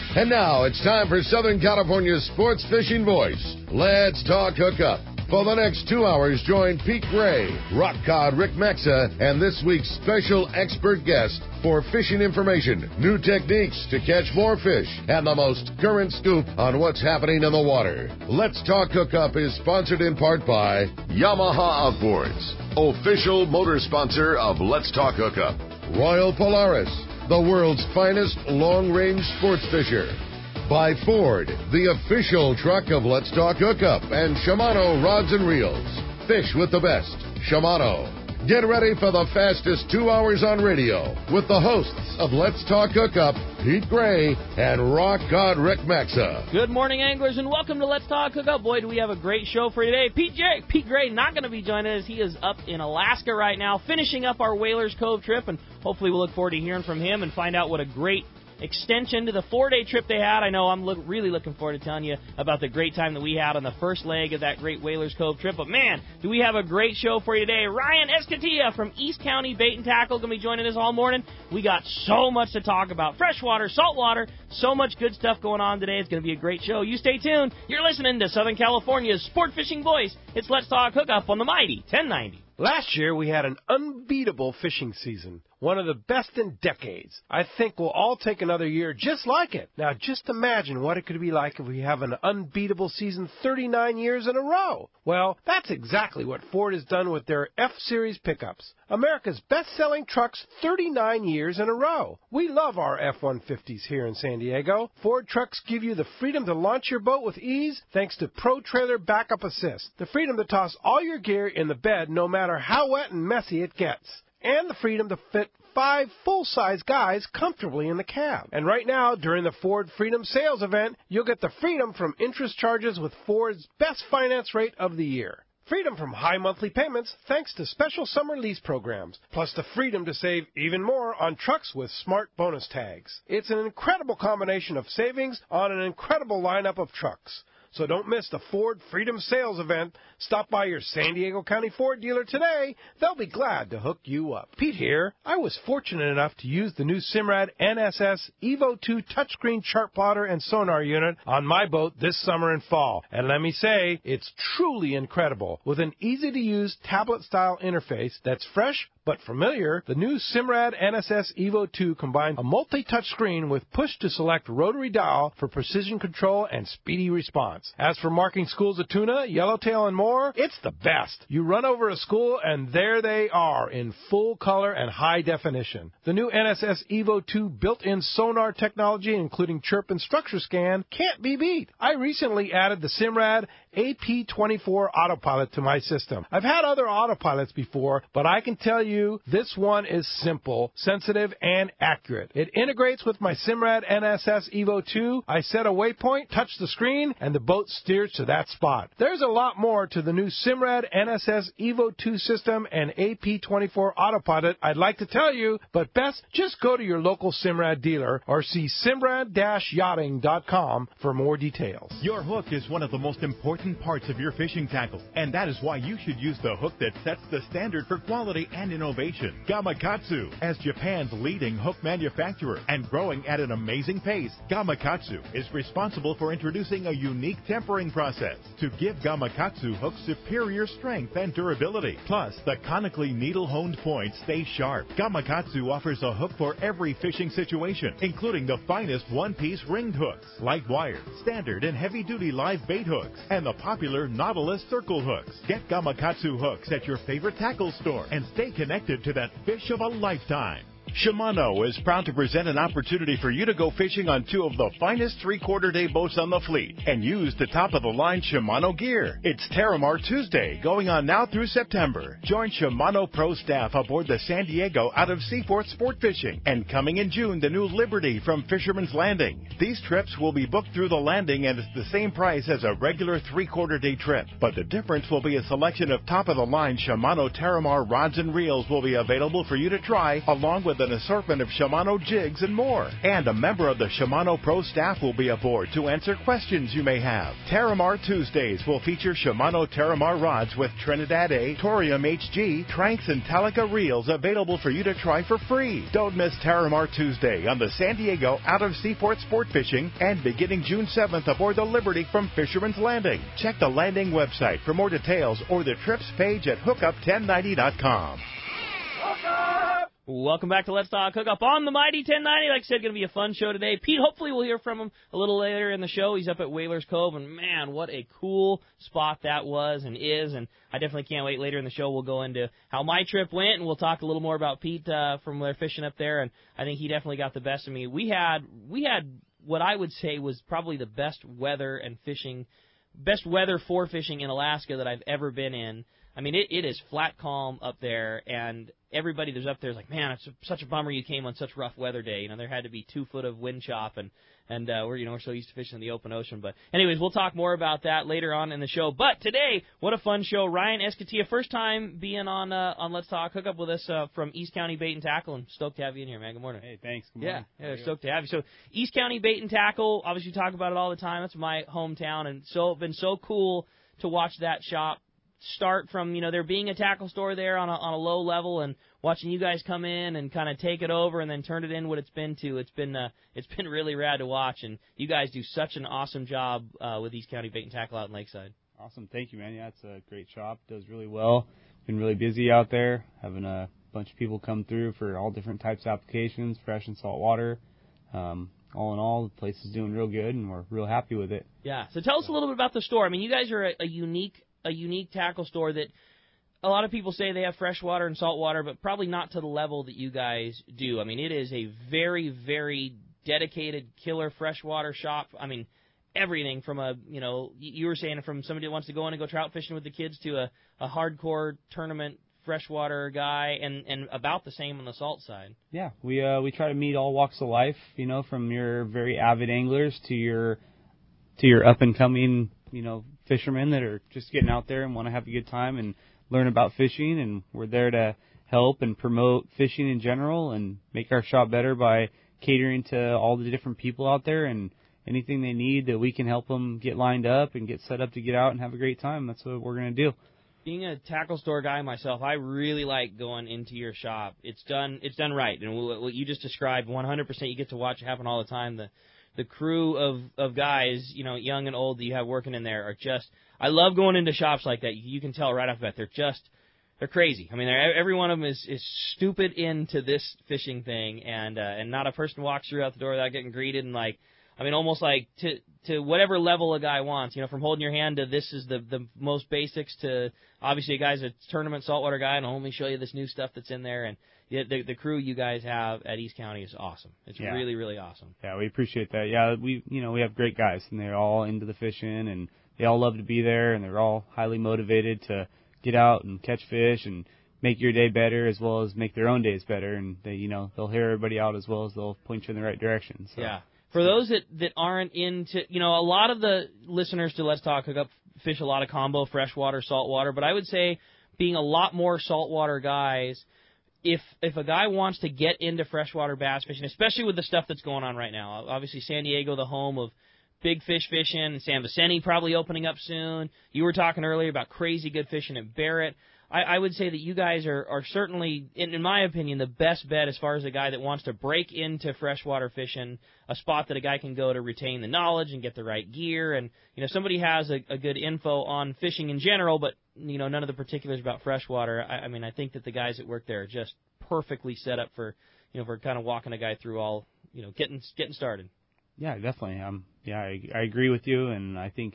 And now it's time for Southern California's sports fishing voice. Let's talk hookup. For the next 2 hours, join Pete Gray, rock cod Rick Maxa, and this week's special expert guest for fishing information, new techniques to catch more fish, and the most current scoop on what's happening in the water. Let's Talk Hookup is sponsored in part by Yamaha Outboards, official motor sponsor of Let's Talk Hookup. Royal Polaris, the world's finest long-range sports fisher. By Ford, the official truck of Let's Talk Hookup, and Shimano Rods and Reels. Fish with the best. Shimano. Get ready for the fastest 2 hours on radio with the hosts of Let's Talk Hookup, Pete Gray and rock god Rick Maxa. Good morning, anglers, and welcome to Let's Talk Hookup. Boy, do we have a great show for you today. Pete Gray not going to be joining us. He is up in Alaska right now, finishing up our Whalers Cove trip, and hopefully we'll look forward to hearing from him and find out what a great extension to the 4-day trip they had. I know I'm really looking forward to telling you about the great time that we had on the first leg of that great Whalers Cove trip. But, man, do we have a great show for you today. Ryan Escatilla from East County Bait and Tackle going to be joining us all morning. We got so much to talk about. Freshwater, saltwater, so much good stuff going on today. It's going to be a great show. You stay tuned. You're listening to Southern California's sport fishing voice. It's Let's Talk Hookup on the mighty 1090. Last year, we had an unbeatable fishing season, one of the best in decades. I think we'll all take another year just like it. Now, just imagine what it could be like if we have an unbeatable season 39 years in a row. Well, that's exactly what Ford has done with their F-Series pickups, America's best-selling trucks 39 years in a row. We love our F-150s here in San Diego. Ford trucks give you the freedom to launch your boat with ease thanks to Pro Trailer Backup Assist, the freedom to toss all your gear in the bed no matter how wet and messy it gets, and the freedom to fit 5 full-size guys comfortably in the cab. And right now, during the Ford Freedom Sales Event, you'll get the freedom from interest charges with Ford's best finance rate of the year. Freedom from high monthly payments thanks to special summer lease programs, plus the freedom to save even more on trucks with smart bonus tags. It's an incredible combination of savings on an incredible lineup of trucks. So don't miss the Ford Freedom Sales Event. Stop by your San Diego County Ford dealer today. They'll be glad to hook you up. Pete here. I was fortunate enough to use the new Simrad NSS Evo 2 touchscreen chart plotter and sonar unit on my boat this summer and fall. And let me say, it's truly incredible. With an easy-to-use tablet-style interface that's fresh but familiar, the new Simrad NSS Evo 2 combines a multi-touch screen with push-to-select rotary dial for precision control and speedy response. As for marking schools of tuna, yellowtail, and more, it's the best. You run over a school, and there they are in full color and high definition. The new NSS Evo 2 built-in sonar technology, including chirp and structure scan, can't be beat. I recently added the Simrad AP24 autopilot to my system. I've had other autopilots before, but I can tell you this one is simple, sensitive, and accurate. It integrates with my Simrad NSS Evo 2. I set a waypoint, touch the screen, and the boat steers to that spot. There's a lot more to the new Simrad NSS Evo 2 system and AP24 autopilot I'd like to tell you, but best just go to your local Simrad dealer or see simrad-yachting.com for more details. Your hook is one of the most important parts of your fishing tackle, and that is why you should use the hook that sets the standard for quality and innovation. Gamakatsu. As Japan's leading hook manufacturer and growing at an amazing pace, Gamakatsu is responsible for introducing a unique tempering process to give Gamakatsu hooks superior strength and durability. Plus, the conically needle-honed points stay sharp. Gamakatsu offers a hook for every fishing situation, including the finest one-piece ringed hooks, light wire, standard and heavy-duty live bait hooks, and the popular Nautilus circle hooks. Get Gamakatsu hooks at your favorite tackle store and stay connected to that fish of a lifetime. Shimano is proud to present an opportunity for you to go fishing on 2 of the finest 3/4 day boats on the fleet and use the top-of-the-line Shimano gear. It's Terramar Tuesday, going on now through September. Join Shimano Pro staff aboard the San Diego out of Seaforth Sport Fishing, and coming in June, the new Liberty from Fisherman's Landing. These trips will be booked through the landing, and it's the same price as a regular 3/4 day trip. But the difference will be a selection of top-of-the-line Shimano Terramar rods and reels will be available for you to try, along with with an assortment of Shimano jigs and more. And a member of the Shimano Pro staff will be aboard to answer questions you may have. Terramar Tuesdays will feature Shimano Terramar rods with Trinidad A, Torium HG, Tranks, and Talica reels available for you to try for free. Don't miss Terramar Tuesday on the San Diego Out of Seaport Sport Fishing and beginning June 7th aboard the Liberty from Fisherman's Landing. Check the landing website for more details or the trips page at hookup1090.com. Welcome back to Let's Talk Hookup on the Mighty 1090. Like I said, going to be a fun show today. Pete, hopefully we'll hear from him a little later in the show. He's up at Whalers Cove, and man, what a cool spot that was and is. And I definitely can't wait. Later in the show, we'll go into how my trip went, and we'll talk a little more about Pete from their fishing up there. And I think he definitely got the best of me. We had what I would say was probably the best weather for fishing in Alaska that I've ever been in. I mean, it is flat calm up there, and everybody that's up there is like, man, it's such a bummer you came on such rough weather day. You know, there had to be 2 foot of wind chop, and we're so used to fishing in the open ocean. But anyways, we'll talk more about that later on in the show. But today, what a fun show! Ryan Escatia, first time being on Let's Talk Hookup with us from East County Bait and Tackle, and stoked to have you in here, man. Good morning. Hey, thanks. Good morning. Yeah, stoked to have you. So East County Bait and Tackle, obviously talk about it all the time. That's my hometown, and so been so cool to watch that shop start from, there being a tackle store there on a low level, and watching you guys come in and kind of take it over and then turn it in what it's been to. It's been really rad to watch, and you guys do such an awesome job with East County Bait and Tackle out in Lakeside. Awesome. Thank you, man. Yeah, it's a great shop. Does really well. Been really busy out there, having a bunch of people come through for all different types of applications, fresh and salt water. All in all, the place is doing real good, and we're real happy with it. Yeah. So tell us a little bit about the store. I mean, you guys are a unique tackle store that a lot of people say they have freshwater and saltwater, but probably not to the level that you guys do. I mean, it is a very, very dedicated killer freshwater shop. I mean, everything from you were saying, from somebody that wants to go in and go trout fishing with the kids to a hardcore tournament freshwater guy, and about the same on the salt side. Yeah, we try to meet all walks of life, from your very avid anglers to your up and coming, fishermen that are just getting out there and want to have a good time and learn about fishing, and we're there to help and promote fishing in general and make our shop better by catering to all the different people out there, and anything they need that we can help them get lined up and get set up to get out and have a great time. That's what we're going to do. Being a tackle store guy myself, I really like going into your shop. It's done right, and what you just described, 100%, you get to watch it happen all the time. The crew of guys, young and old that you have working in there are just, I love going into shops like that. You can tell right off the bat, they're crazy. I mean, every one of them is stupid into this fishing thing, and not a person walks through out the door without getting greeted, and almost like to whatever level a guy wants, from holding your hand to this is the most basics to obviously a guy's a tournament saltwater guy and I'll only show you this new stuff that's in there, and the crew you guys have at East County is awesome. It's really, really awesome. Yeah, we appreciate that. Yeah, we have great guys, and they're all into the fishing, and they all love to be there, and they're all highly motivated to get out and catch fish and make your day better as well as make their own days better, and they'll hear everybody out as well as they'll point you in the right direction. So. Yeah. For those that aren't into, a lot of the listeners to Let's Talk Hookup fish a lot of combo, freshwater, saltwater, but I would say being a lot more saltwater guys, if a guy wants to get into freshwater bass fishing, especially with the stuff that's going on right now, obviously San Diego, the home of big fish fishing, and San Vicente probably opening up soon. You were talking earlier about crazy good fishing at Barrett. I would say that you guys are certainly, in my opinion, the best bet as far as a guy that wants to break into freshwater fishing, a spot that a guy can go to retain the knowledge and get the right gear. And, somebody has a good info on fishing in general, but, none of the particulars about freshwater. I mean, I think that the guys that work there are just perfectly set up for kind of walking a guy through all, getting started. Yeah, definitely. I agree with you, and I think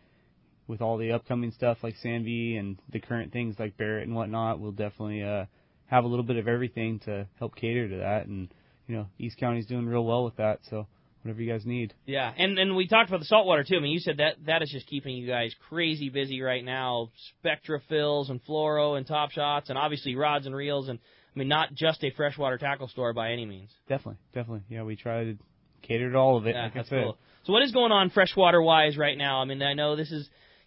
with all the upcoming stuff like Sanvy and the current things like Barrett and whatnot, we'll definitely have a little bit of everything to help cater to that. And, East County's doing real well with that, so whatever you guys need. Yeah, and we talked about the saltwater, too. I mean, you said that is just keeping you guys crazy busy right now. Spectra fills and fluoro and top shots and obviously rods and reels, and, I mean, not just a freshwater tackle store by any means. Definitely. Yeah, we try to cater to all of it. Yeah, like that's I said. Cool. So what is going on freshwater-wise right now? I mean, I know this is,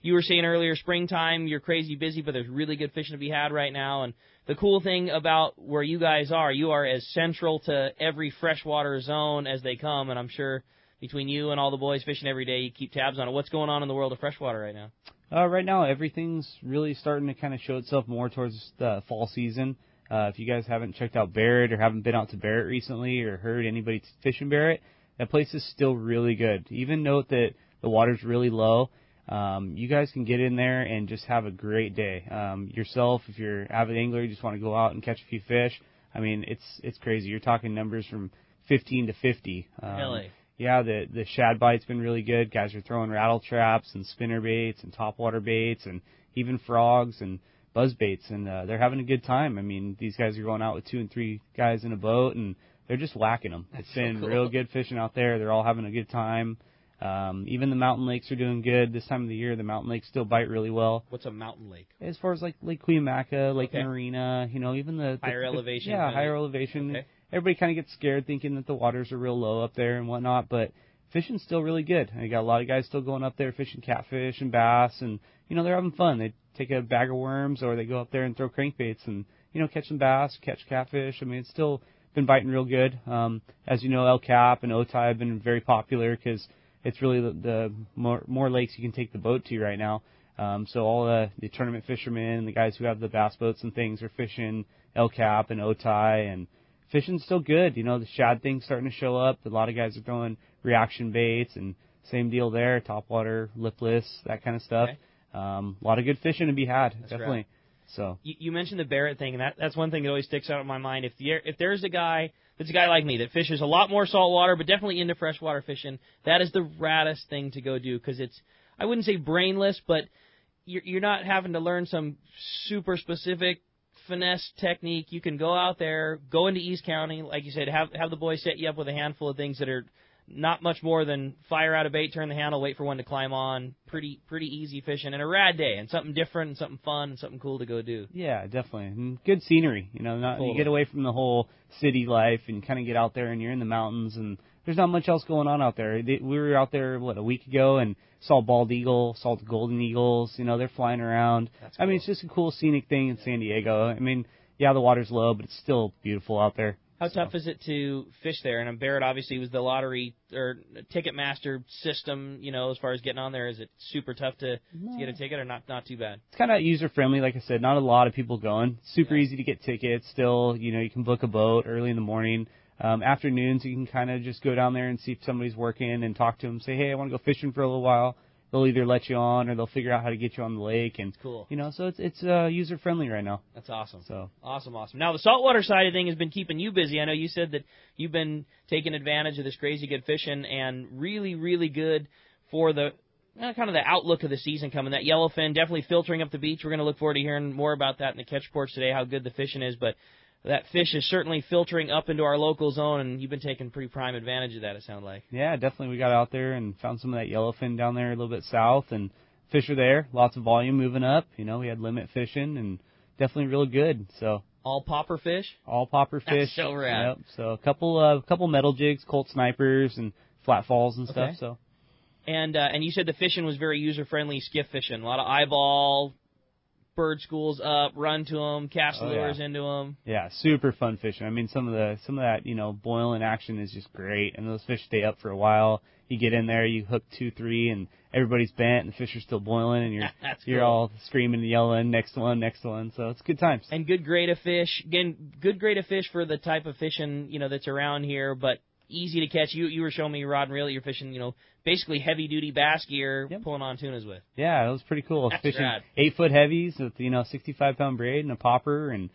you were saying earlier, springtime, you're crazy busy, but there's really good fishing to be had right now. And the cool thing about where you guys are, you are as central to every freshwater zone as they come, and I'm sure between you and all the boys fishing every day, you keep tabs on it. What's going on in the world of freshwater right now? Right now, everything's really starting to kind of show itself more towards the fall season. If you guys haven't checked out Barrett or haven't been out to Barrett recently or heard anybody fishing Barrett, that place is still really good. Even note that the water's really low. You guys can get in there and just have a great day. Yourself, if you're an avid angler, you just want to go out and catch a few fish. I mean, it's crazy. You're talking numbers from 15 to 50. Really? Yeah, the shad bite's been really good. Guys are throwing rattle traps and spinner baits and topwater baits and even frogs and buzz baits, and they're having a good time. I mean, these guys are going out with 2 and 3 guys in a boat, and they're just whacking them. It's been real good fishing out there. They're all having a good time. Even the mountain lakes are doing good. This time of the year, the mountain lakes still bite really well. What's a mountain lake? As far as like Lake Cuyamaca, Lake Marina, even the higher elevation. Yeah, higher elevation. Okay. Everybody kind of gets scared thinking that the waters are real low up there and whatnot, but fishing's still really good. You got a lot of guys still going up there fishing catfish and bass, and they're having fun. They take a bag of worms or they go up there and throw crankbaits and catch some bass, catch catfish. I mean, it's still been biting real good. As you know, El Cap and Otay have been very popular because it's really the more lakes you can take the boat to right now. So all the tournament fishermen, the guys who have the bass boats and things are fishing El Cap and Otay, and fishing's still good. The shad thing's starting to show up. A lot of guys are throwing reaction baits, and same deal there, topwater, lipless, that kind of stuff. Okay. A lot of good fishing to be had, That's definitely. Right. So you mentioned the Barrett thing, and that's one thing that always sticks out in my mind. If there's a guy that's a guy like me that fishes a lot more saltwater, but definitely into freshwater fishing, that is the raddest thing to go do because it's, I wouldn't say brainless, but you're not having to learn some super specific finesse technique. You can go out there, go into East County, like you said, have the boys set you up with a handful of things that are not much more than fire out a bait, turn the handle, wait for one to climb on. Pretty easy fishing and a rad day and something different and something fun and something cool to go do. Yeah, definitely. And good scenery. You get away from the whole city life and kind of get out there and you're in the mountains and there's not much else going on out there. We were out there, a week ago and saw bald eagle, saw the golden eagles. They're flying around. That's cool. I mean, it's just a cool scenic thing in San Diego. I mean, yeah, the water's low, but it's still beautiful out there. How tough is it to fish there? And Barrett obviously was the lottery or Ticketmaster system, as far as getting on there. Is it super tough to get a ticket or not too bad? It's kind of user-friendly, like I said. Not a lot of people going. Super easy to get tickets. Still, you can book a boat early in the morning. Afternoons, you can kind of just go down there and see if somebody's working and talk to them. Say, hey, I want to go fishing for a little while. They'll either let you on or they'll figure out how to get you on the lake. And cool. So it's user friendly right now. That's awesome. So awesome. Now the saltwater side of thing has been keeping you busy. I know you said that you've been taking advantage of this crazy good fishing and really, really good for the kind of the outlook of the season coming. That yellowfin definitely filtering up the beach. We're going to look forward to hearing more about that in the catch reports today, how good the fishing is. But that fish is certainly filtering up into our local zone, and you've been taking pretty prime advantage of that, it sounds like. Yeah, definitely. We got out there and found some of that yellowfin down there a little bit south, and fish are there. Lots of volume moving up. We had limit fishing, and definitely real good. So all popper fish? All popper fish. That's so rad. Yep. So a couple metal jigs, Colt snipers, and flat falls and stuff. So. And you said the fishing was very user-friendly, skiff fishing. A lot of eyeball, bird schools up, run to them, cast lures into them. Yeah, super fun fishing. I mean, some of that boiling action is just great, and those fish stay up for a while. You get in there, you hook 2, 3, and everybody's bent, and the fish are still boiling, and you're all screaming and yelling, next one. So it's good times. And good grade of fish. Again, good grade of fish for the type of fishing that's around here, but easy to catch. You were showing me your rod and reel that you're fishing, basically heavy-duty bass gear, pulling on tunas with. Yeah, it was pretty cool. That's fishing rad. 8-foot heavies with, 65-pound braid and a popper and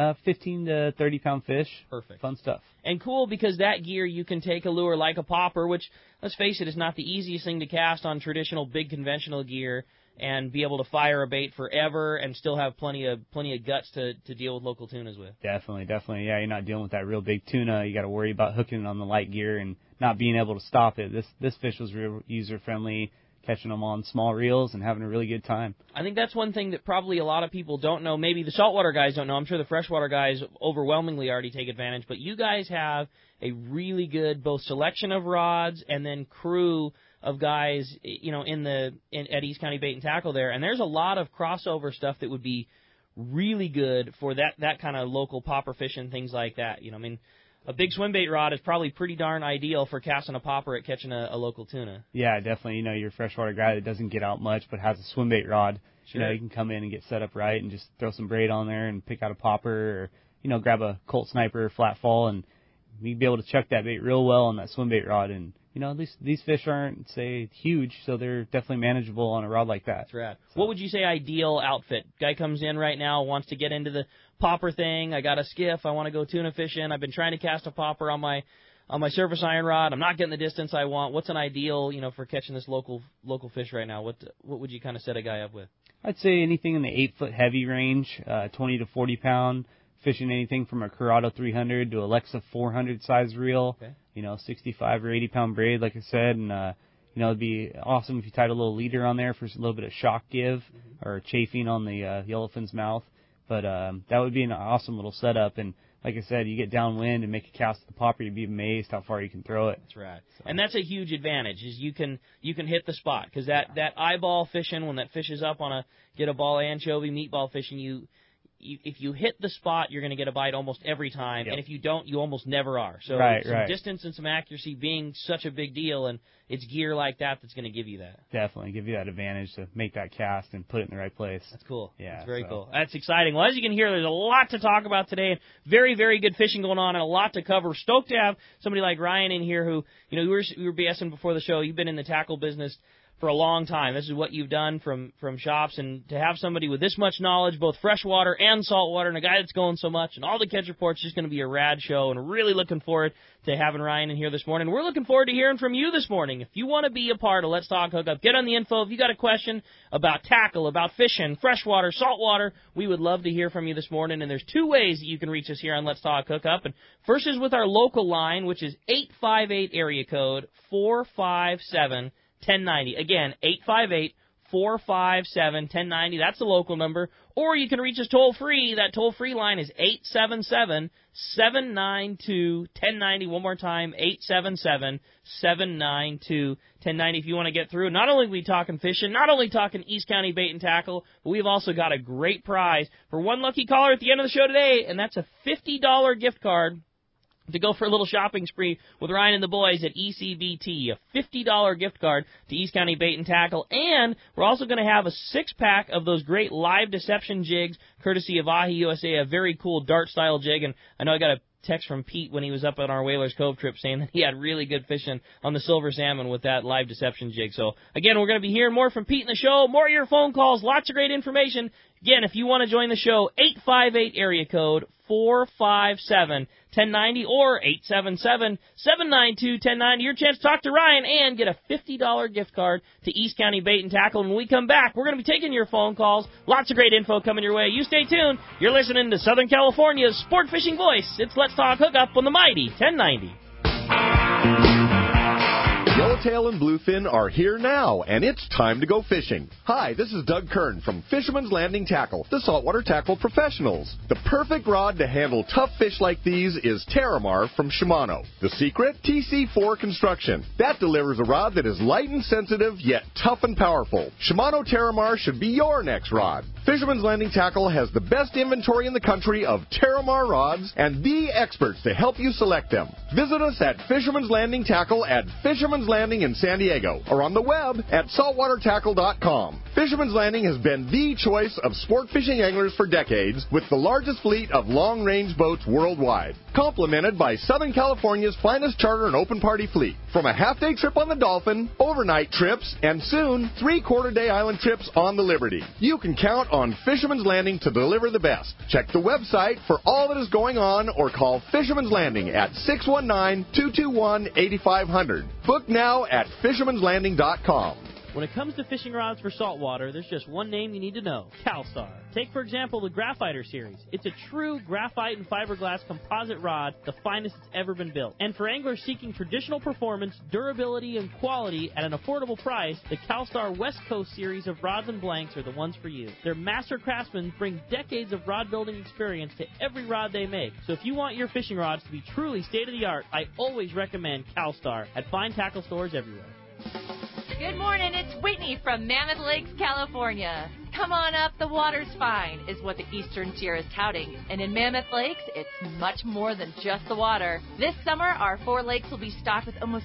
15 to 30-pound fish. Perfect. Fun stuff. And cool because that gear, you can take a lure like a popper, which, let's face it, is not the easiest thing to cast on traditional big conventional gear, and be able to fire a bait forever and still have plenty of guts to deal with local tunas with. Definitely. Yeah, you're not dealing with that real big tuna. You got to worry about hooking it on the light gear and not being able to stop it. This fish was real user friendly. catching them on small reels and having a really good time. I think that's one thing that probably a lot of people don't know. Maybe the saltwater guys don't know. I'm sure the freshwater guys overwhelmingly already take advantage. But you guys have a really good both selection of rods and then crew of guys, at East County Bait and Tackle there. And there's a lot of crossover stuff that would be really good for that kind of local popper fishing, things like that. A big swim bait rod is probably pretty darn ideal for casting a popper at catching a local tuna. Yeah, definitely. You're a freshwater guy that doesn't get out much but has a swim bait rod. Sure. You can come in and get set up right and just throw some braid on there and pick out a popper or, grab a Colt Sniper flat fall and you'd be able to chuck that bait real well on that swim bait rod. And, these fish aren't, say, huge, so they're definitely manageable on a rod like that. That's right. So. What would you say ideal outfit? Guy comes in right now, wants to get into the popper thing. I got a skiff. I want to go tuna fishing. I've been trying to cast a popper on my surface iron rod. I'm not getting the distance I want. What's an ideal, for catching this local fish right now? What would you kind of set a guy up with? I'd say anything in the 8-foot heavy range, 20 to 40 pound. Fishing anything from a Curado 300 to Alexa 400 size reel. Okay. 65 or 80 pound braid, like I said, and it'd be awesome if you tied a little leader on there for a little bit of shock give or chafing on the yellowfin's mouth. But that would be an awesome little setup. And like I said, you get downwind and make a cast at the popper, you'd be amazed how far you can throw it. That's right. So. And that's a huge advantage is you can hit the spot because that eyeball fishing when that fish is up on get a ball anchovy meatball fishing if you hit the spot, you're going to get a bite almost every time, and if you don't, you almost never are. So some distance and some accuracy being such a big deal, and it's gear like that's going to give you that. Definitely give you that advantage to make that cast and put it in the right place. That's cool. Yeah, that's very cool. That's exciting. Well, as you can hear, there's a lot to talk about today, and very, very good fishing going on, and a lot to cover. Stoked to have somebody like Ryan in here who, we were BSing before the show. You've been in the tackle business for a long time. This is what you've done from shops, and to have somebody with this much knowledge, both freshwater and saltwater, and a guy that's going so much, and all the catch reports, just going to be a rad show, and really looking forward to having Ryan in here this morning. We're looking forward to hearing from you this morning. If you want to be a part of Let's Talk Hookup, get on the info. If you got a question about tackle, about fishing, freshwater, saltwater, we would love to hear from you this morning, and there's two ways that you can reach us here on Let's Talk Hookup, and first is with our local line, which is 858 area code 457 1090. Again, 858-457-1090. That's the local number. Or you can reach us toll-free. That toll-free line is 877-792-1090. One more time, 877-792-1090. If you want to get through, not only are we talking fishing, not only talking East County Bait and Tackle, but we've also got a great prize for one lucky caller at the end of the show today, and that's a $50 gift card to go for a little shopping spree with Ryan and the boys at ECBT, a $50 gift card to East County Bait and Tackle, and we're also going to have a 6-pack of those great live deception jigs, courtesy of Ahi USA, a very cool dart-style jig, and I know I got a text from Pete when he was up on our Whalers Cove trip saying that he had really good fishing on the silver salmon with that live deception jig. So, again, we're going to be hearing more from Pete in the show, more of your phone calls, lots of great information. Again, if you want to join the show, 858 area code 457-1090 or 877-792-1090. Your chance to talk to Ryan and get a $50 gift card to East County Bait and Tackle. And when we come back, we're going to be taking your phone calls. Lots of great info coming your way. You stay tuned. You're listening to Southern California's sport fishing voice. It's Let's Talk Hookup on the mighty 1090. Yellowtail and Bluefin are here now, and it's time to go fishing. Hi, this is Doug Kern from Fisherman's Landing Tackle, the saltwater tackle professionals. The perfect rod to handle tough fish like these is Terramar from Shimano. The secret? TC4 construction. That delivers a rod that is light and sensitive, yet tough and powerful. Shimano Terramar should be your next rod. Fisherman's Landing Tackle has the best inventory in the country of Terramar rods and the experts to help you select them. Visit us at Fisherman's Landing Tackle at Fisherman's Landing in San Diego or on the web at saltwatertackle.com. Fisherman's Landing has been the choice of sport fishing anglers for decades with the largest fleet of long-range boats worldwide, complemented by Southern California's finest charter and open party fleet. From a half-day trip on the Dolphin, overnight trips, and soon 3-quarter-day island trips on the Liberty. You can count on Fisherman's Landing to deliver the best. Check the website for all that is going on or call Fisherman's Landing at 619-221-8500. Book now at fishermanslanding.com. When it comes to fishing rods for saltwater, there's just one name you need to know, CalStar. Take, for example, the Graphiter series. It's a true graphite and fiberglass composite rod, the finest it's ever been built. And for anglers seeking traditional performance, durability, and quality at an affordable price, the CalStar West Coast series of rods and blanks are the ones for you. Their master craftsmen bring decades of rod building experience to every rod they make. So if you want your fishing rods to be truly state-of-the-art, I always recommend CalStar at fine tackle stores everywhere. Good morning, it's Whitney from Mammoth Lakes, California. Come on up, the water's fine, is what the Eastern Tier is touting. And in Mammoth Lakes, it's much more than just the water. This summer, our 4 lakes will be stocked with almost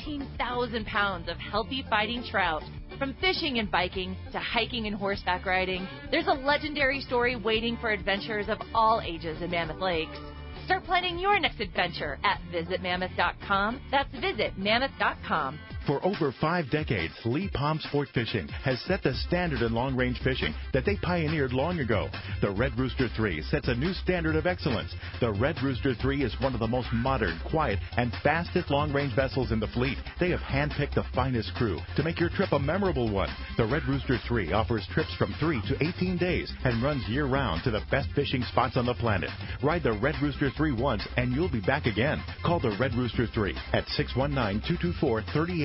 16,000 pounds of healthy fighting trout. From fishing and biking to hiking and horseback riding, there's a legendary story waiting for adventurers of all ages in Mammoth Lakes. Start planning your next adventure at visitmammoth.com. That's visitmammoth.com. For over 5 decades, Lee Palm Sport Fishing has set the standard in long-range fishing that they pioneered long ago. The Red Rooster 3 sets a new standard of excellence. The Red Rooster 3 is one of the most modern, quiet, and fastest long-range vessels in the fleet. They have handpicked the finest crew to make your trip a memorable one. The Red Rooster 3 offers trips from 3 to 18 days and runs year-round to the best fishing spots on the planet. Ride the Red Rooster 3 once, and you'll be back again. Call the Red Rooster 3 at 619-224-3857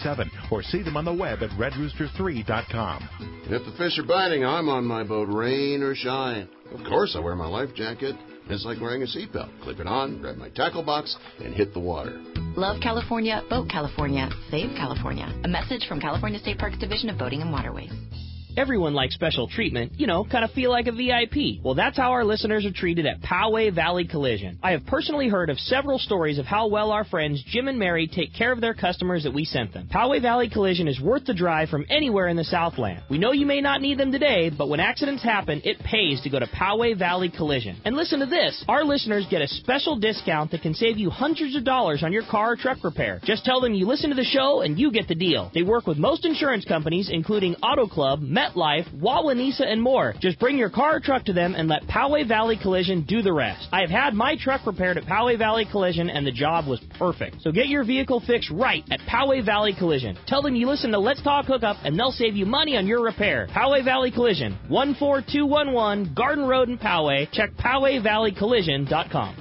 or see them on the web at redrooster3.com. If the fish are biting, I'm on my boat, rain or shine. Of course, I wear my life jacket. It's like wearing a seatbelt. Clip it on, grab my tackle box, and hit the water. Love California, vote California, save California. A message from California State Parks Division of Boating and Waterways. Everyone likes special treatment, kind of feel like a VIP. Well, that's how our listeners are treated at Poway Valley Collision. I have personally heard of several stories of how well our friends Jim and Mary take care of their customers that we sent them. Poway Valley Collision is worth the drive from anywhere in the Southland. We know you may not need them today, but when accidents happen, it pays to go to Poway Valley Collision. And listen to this. Our listeners get a special discount that can save you hundreds of dollars on your car or truck repair. Just tell them you listen to the show and you get the deal. They work with most insurance companies, including Auto Club, MetLife, Wawanesa, and more. Just bring your car or truck to them and let Poway Valley Collision do the rest. I have had my truck repaired at Poway Valley Collision, and the job was perfect. So get your vehicle fixed right at Poway Valley Collision. Tell them you listen to Let's Talk Hookup, and they'll save you money on your repair. Poway Valley Collision, 14211 Garden Road in Poway. Check PowayValleyCollision.com.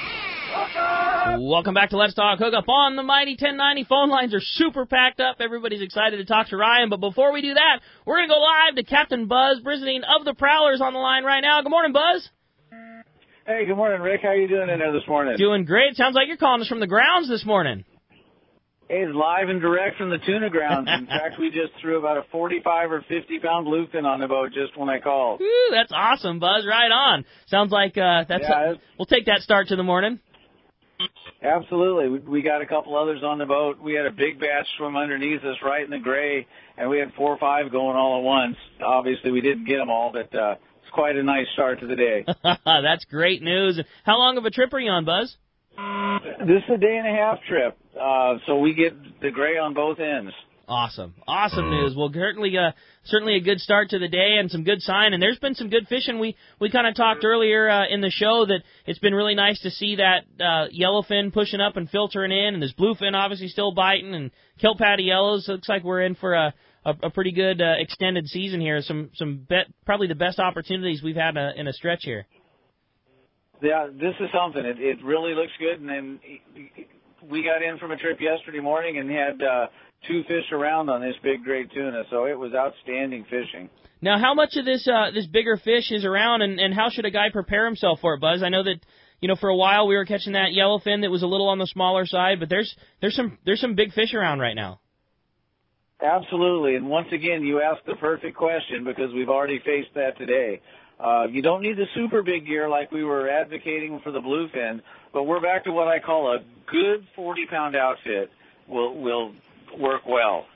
Welcome back to Let's Talk Hookup on the Mighty 1090. Phone lines are super packed up. Everybody's excited to talk to Ryan. But before we do that, we're going to go live to Captain Buzz Brisbane of the Prowlers on the line right now. Good morning, Buzz. Hey, good morning, Rick. How you doing in there this morning? Doing great. Sounds like you're calling us from the grounds this morning. It's live and direct from the tuna grounds. In fact, we just threw about a 45 or 50-pound bluefin on the boat just when I called. Woo, that's awesome, Buzz. Right on. Sounds like we'll take that start to the morning. Absolutely. We got a couple others on the boat. We had a big batch swim underneath us right in the gray, and we had 4 or 5 going all at once. Obviously, we didn't get them all, but it's quite a nice start to the day. That's great news. How long of a trip are you on, Buzz? This is a day-and-a-half trip, so we get the gray on both ends. Awesome news. Well, certainly a good start to the day and some good sign. And there's been some good fishing. We kind of talked earlier in the show that it's been really nice to see that yellowfin pushing up and filtering in, and this bluefin obviously still biting, and kelp patty yellows. Looks like we're in for a pretty good extended season here. Probably the best opportunities we've had in a stretch here. Yeah, this is something. It really looks good. And then we got in from a trip yesterday morning and had 2 fish around on this big gray tuna, so it was outstanding fishing. Now, how much of this bigger fish is around, and how should a guy prepare himself for it, Buzz? I know that for a while we were catching that yellowfin that was a little on the smaller side, but there's some big fish around right now. Absolutely, and once again, you asked the perfect question because we've already faced that today. You don't need the super big gear like we were advocating for the bluefin, but we're back to what I call a good 40-pound outfit will work well.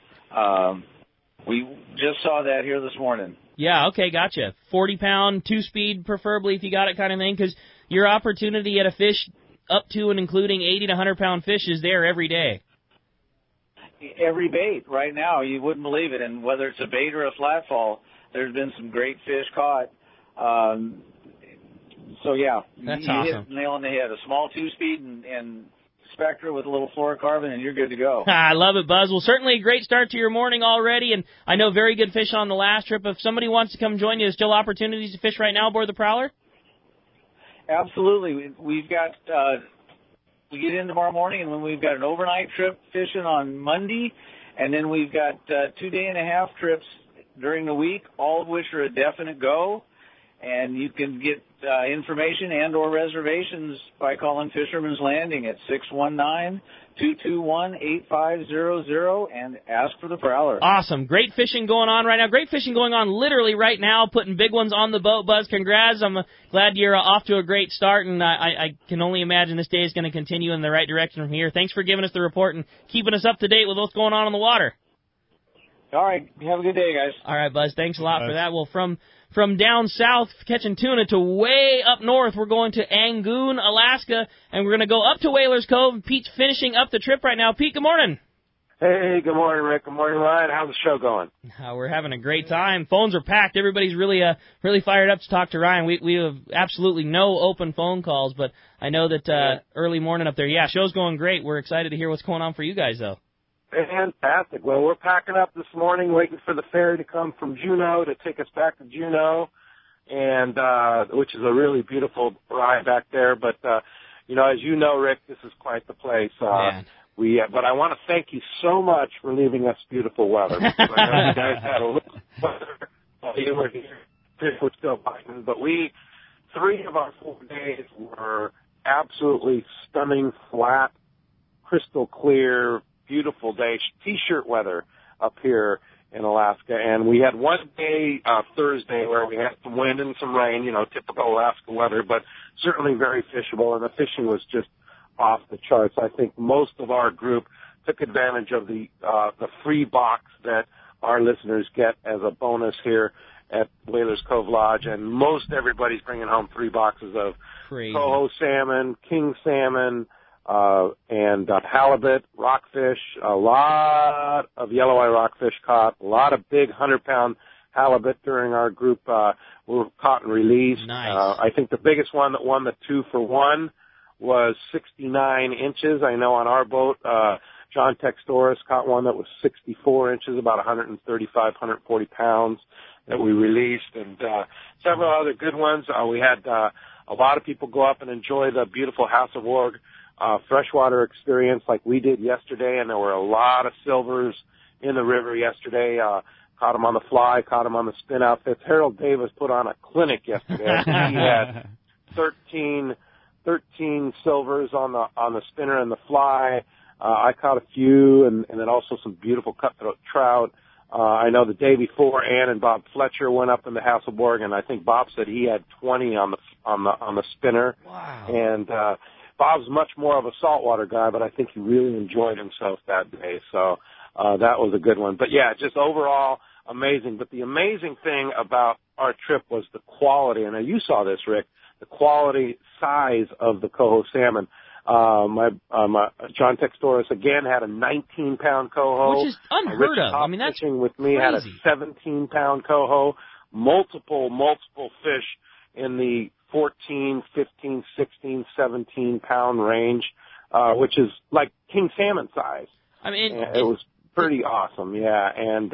We just saw that here this morning. Yeah, okay, gotcha. 40-pound, 2-speed preferably if you got it kind of thing, because your opportunity at a fish up to and including 80 to 100-pound fish is there every day. Every bait right now, you wouldn't believe it, and whether it's a bait or a flat fall, there's been some great fish caught. So, yeah, that's you awesome. hit the nail on the head. A small 2-speed and Spectra with a little fluorocarbon, and you're good to go. I love it, Buzz. Well, certainly a great start to your morning already, and I know very good fish on the last trip. If somebody wants to come join you, there's still opportunities to fish right now aboard the Prowler? Absolutely. We've got, we get in tomorrow morning, and then we've got an overnight trip fishing on Monday, and then we've got 2.5-day trips during the week, all of which are a definite go. And you can get information and or reservations by calling Fisherman's Landing at 619-221-8500 and ask for the Prowler. Awesome. Great fishing going on right now. Great fishing going on literally right now, putting big ones on the boat, Buzz. Congrats. I'm glad you're off to a great start, and I can only imagine this day is going to continue in the right direction from here. Thanks for giving us the report and keeping us up to date with what's going on the water. All right. Have a good day, guys. All right, Buzz. Thanks a lot for that. Well, from down south catching tuna to way up north, we're going to Angoon, Alaska, and we're going to go up to Whalers Cove. Pete's finishing up the trip right now. Pete, good morning. Hey, good morning, Rick. Good morning, Ryan. How's the show going? We're having a great time. Phones are packed. Everybody's really fired up to talk to Ryan. We have absolutely no open phone calls, but I know that early morning up there, show's going great. We're excited to hear what's going on for you guys, though. Fantastic. Well, we're packing up this morning, waiting for the ferry to come from Juneau to take us back to Juneau, and which is a really beautiful ride back there. But as you know, Rick, this is quite the place. But I want to thank you so much for leaving us beautiful weather. Because I know you guys had a little weather while you were here. Fish were still biting, but 3 of our 4 days were absolutely stunning, flat, crystal clear, beautiful day, T-shirt weather up here in Alaska. And we had one day, Thursday, where we had some wind and some rain, typical Alaska weather, but certainly very fishable, and the fishing was just off the charts. I think most of our group took advantage of the free box that our listeners get as a bonus here at Whalers Cove Lodge, and most everybody's bringing home 3 boxes of coho salmon, king salmon, and halibut, rockfish, a lot of yellow eye rockfish caught, a lot of big 100-pound halibut during our group were caught and released. Nice. I think the biggest one that won the 2-for-1 was 69 inches. I know on our boat, John Textoris caught one that was 64 inches, about 135, 140 pounds that we released, and several other good ones. We had a lot of people go up and enjoy the beautiful House of Org freshwater experience like we did yesterday, and there were a lot of silvers in the river yesterday. Caught them on the fly, caught them on the spin outfits. Harold Davis put on a clinic yesterday. He had 13 silvers on the spinner and the fly. I caught a few, and then also some beautiful cutthroat trout. I know the day before, Ann and Bob Fletcher went up in the House of Org, and I think Bob said he had 20 on the spinner. Wow. And Bob's much more of a saltwater guy, but I think he really enjoyed himself that day. So that was a good one. But yeah, just overall amazing. But the amazing thing about our trip was the quality, and you saw this, Rick, the quality size of the coho salmon. My John Textoris again had a 19-pound coho. Which is unheard of. I mean, that's fishing with me crazy. Had a 17-pound coho. Multiple fish in the 14, 15, 16, 17-pound range, which is like king salmon size. I mean, it was pretty awesome, yeah. And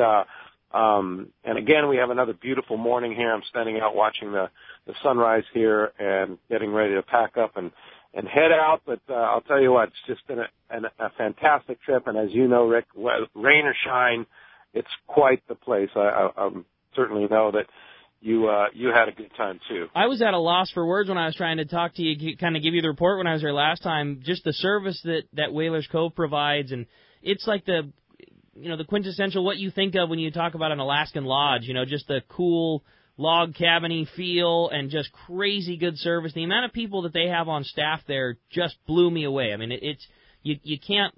again, we have another beautiful morning here. I'm standing out watching the sunrise here and getting ready to pack up and head out. But I'll tell you what, it's just been a fantastic trip. And as you know, Rick, rain or shine, it's quite the place. I certainly know that you had a good time too. I was at a loss for words when I was trying to talk to you, kind of give you the report when I was there last time. Just the service that Whalers Cove provides, and it's like the quintessential what you think of when you talk about an Alaskan lodge. Just the cool log cabin-y feel and just crazy good service. The amount of people that they have on staff there just blew me away. I mean, it's you can't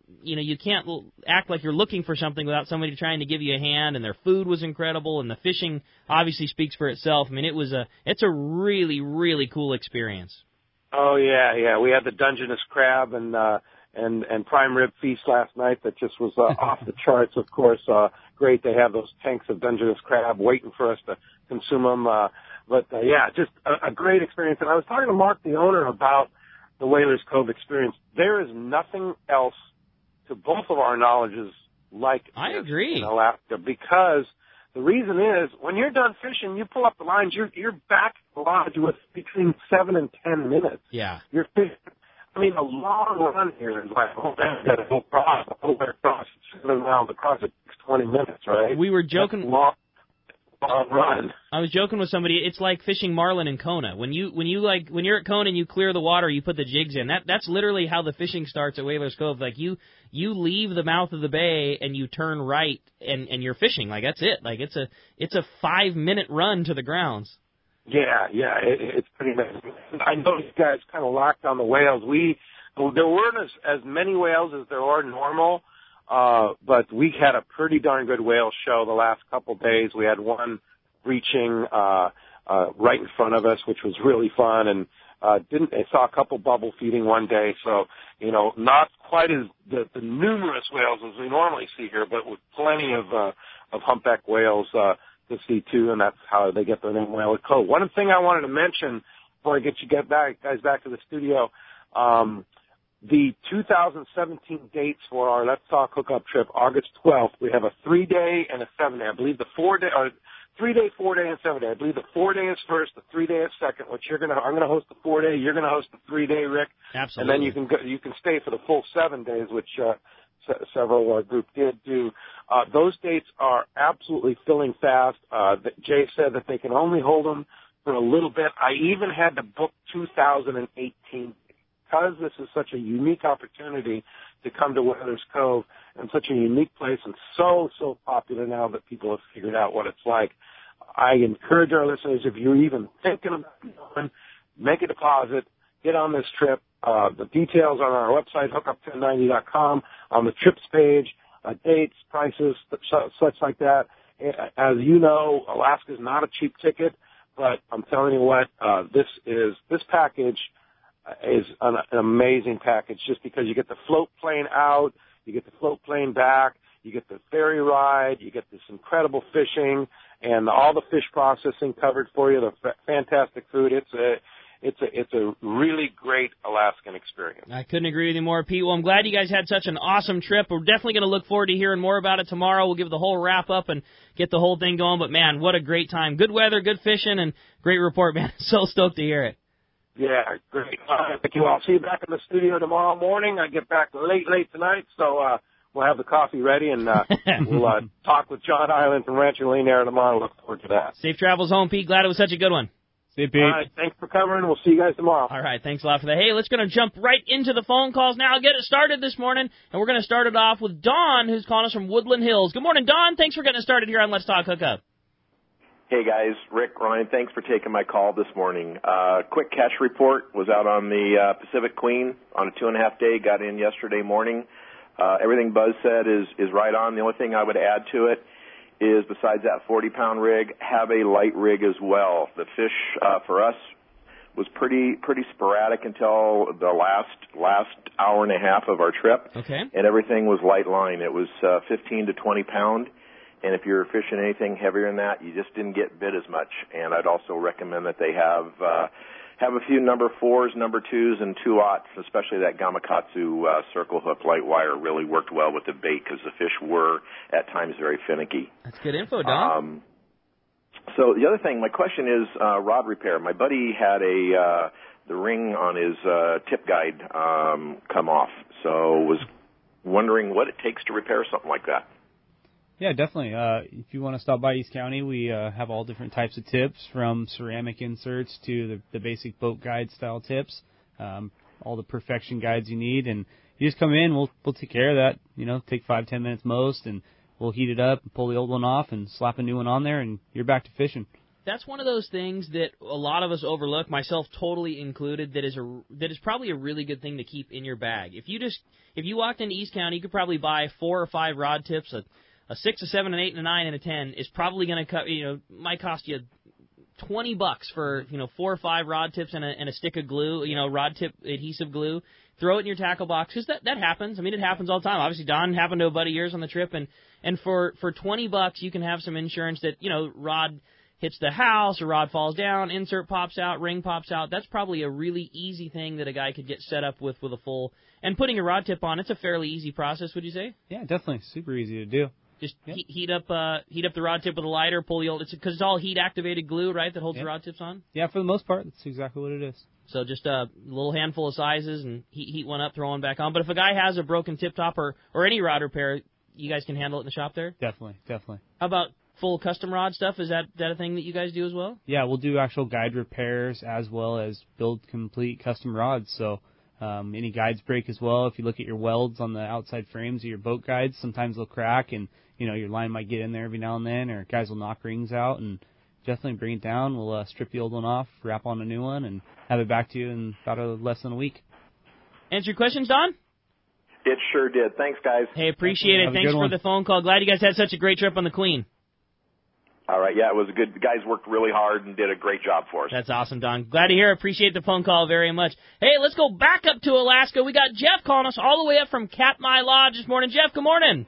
act like you're looking for something without somebody trying to give you a hand. And their food was incredible, and the fishing obviously speaks for itself. I mean, it's a really, really cool experience. Oh yeah. We had the Dungeness crab and prime rib feast last night that just was off the charts. Of course, great to have those tanks of Dungeness crab waiting for us to consume them. But just a great experience. And I was talking to Mark, the owner, about the Whalers Cove experience. There is nothing else, to both of our knowledges, like I this agree. in Alaska, because the reason is when you're done fishing, you pull up the lines, you're back at the lodge with between 7 and 10 minutes. Yeah. You're fishing. I mean, a long run here is like, oh, man, got to go across, all the way across. It's 7 miles across. It takes 20 minutes, right? We were joking. That's long run. I was joking with somebody. It's like fishing marlin in Kona. When you're at Kona and you clear the water, you put the jigs in. That's literally how the fishing starts at Whalers Cove. Like you leave the mouth of the bay and you turn right and you're fishing. Like that's it. Like it's a 5-minute run to the grounds. Yeah, it's pretty amazing. I know you guys kind of locked on the whales. There weren't as many whales as there are normal. But we had a pretty darn good whale show the last couple of days. We had one reaching right in front of us, which was really fun, and I saw a couple bubble feeding one day. So, not quite as the numerous whales as we normally see here, but with plenty of humpback whales to see too, and that's how they get their name, Whalers Cove. One thing I wanted to mention before I get you guys back to the studio. The 2017 dates for our Let's Talk Hookup trip, August 12th, we have a 3-day and a 7-day. I believe the 3-day, 4-day, and 7-day. I believe the 4-day is first, the 3-day is second. I'm going to host the 4-day. You're going to host the 3-day, Rick. Absolutely. And then you can stay for the full 7 days, which several group did do. Those dates are absolutely filling fast. Jay said that they can only hold them for a little bit. I even had to book 2018. Because this is such a unique opportunity to come to Whalers Cove and such a unique place and so popular now that people have figured out what it's like, I encourage our listeners, if you're even thinking about going, make a deposit, get on this trip. The details on our website, hookup1090.com, on the trips page, dates, prices, such like that. As you know, Alaska's not a cheap ticket, but I'm telling you what, this package is an amazing package just because you get the float plane out, you get the float plane back, you get the ferry ride, you get this incredible fishing, and all the fish processing covered for you, the fantastic food. It's a really great Alaskan experience. I couldn't agree with you more, Pete. Well, I'm glad you guys had such an awesome trip. We're definitely going to look forward to hearing more about it tomorrow. We'll give the whole wrap-up and get the whole thing going. But, man, what a great time. Good weather, good fishing, and great report, man. So stoked to hear it. Yeah, great. Thank you. I'll see you back in the studio tomorrow morning. I get back late tonight, so we'll have the coffee ready, and we'll talk with John Island from Rancho Lenaire tomorrow. Look forward to that. Safe travels home, Pete. Glad it was such a good one. See you, Pete. All right, thanks for covering. We'll see you guys tomorrow. All right, thanks a lot for that. Hey, let's jump right into the phone calls now. Get it started this morning, and we're going to start it off with Dawn, who's calling us from Woodland Hills. Good morning, Dawn. Thanks for getting us started here on Let's Talk Hookup. Hey, guys. Rick, Ryan, thanks for taking my call this morning. Quick catch report. Was out on the Pacific Queen on a 2.5 day. Got in yesterday morning. Everything Buzz said is right on. The only thing I would add to it is, besides that 40-pound rig, have a light rig as well. The fish for us was pretty sporadic until the last hour and a half of our trip. Okay. And everything was light line. It was 15 to 20 pound. And if you're fishing anything heavier than that, you just didn't get bit as much. And I'd also recommend that they have a few number 4s, number 2s, and 2/0s, especially that Gamakatsu circle hook light wire really worked well with the bait because the fish were at times very finicky. That's good info, Don. So the other thing, my question is rod repair. My buddy had the ring on his tip guide come off, so was wondering what it takes to repair something like that. Yeah, definitely. If you want to stop by East County, we have all different types of tips, from ceramic inserts to the basic boat guide style tips, all the perfection guides you need. And you just come in, we'll take care of that. Take 5-10 minutes most, and we'll heat it up and pull the old one off and slap a new one on there, and you're back to fishing. That's one of those things that a lot of us overlook, myself totally included, that is probably a really good thing to keep in your bag. If you walked into East County, you could probably buy 4 or 5 rod tips. A 6, a 7, an 8, and a 9, and a 10 is probably going to might cost you $20 for 4 or 5 rod tips and a stick of glue, rod tip adhesive glue. Throw it in your tackle box, because that happens. I mean, it happens all the time. Obviously, Don happened to a buddy of yours on the trip, and for $20 you can have some insurance that Rod hits the house, a rod falls down, insert pops out, ring pops out. That's probably a really easy thing that a guy could get set up with a full. And putting a rod tip on, it's a fairly easy process, would you say? Yeah, definitely. Super easy to do. Just heat up the rod tip with a lighter, pull the old. Because it's all heat-activated glue, right, that holds the rod tips on? Yeah, for the most part, that's exactly what it is. So just a little handful of sizes and heat one up, throw one back on. But if a guy has a broken tip top or any rod repair, you guys can handle it in the shop there? Definitely. How about full custom rod stuff? Is that a thing that you guys do as well? Yeah, we'll do actual guide repairs as well as build complete custom rods. So any guides break as well. If you look at your welds on the outside frames of your boat guides, sometimes they'll crack and your line might get in there every now and then, or guys will knock rings out, and definitely bring it down. We'll strip the old one off, wrap on a new one, and have it back to you in about less than a week. Answer your questions, Don? It sure did. Thanks, guys. Hey, appreciate it. Thanks for the phone call. Glad you guys had such a great trip on the Queen. All right, yeah, it was good. The guys worked really hard and did a great job for us. That's awesome, Don. Glad to hear. Appreciate the phone call very much. Hey, let's go back up to Alaska. We got Jeff calling us all the way up from Katmai Lodge this morning. Jeff, good morning.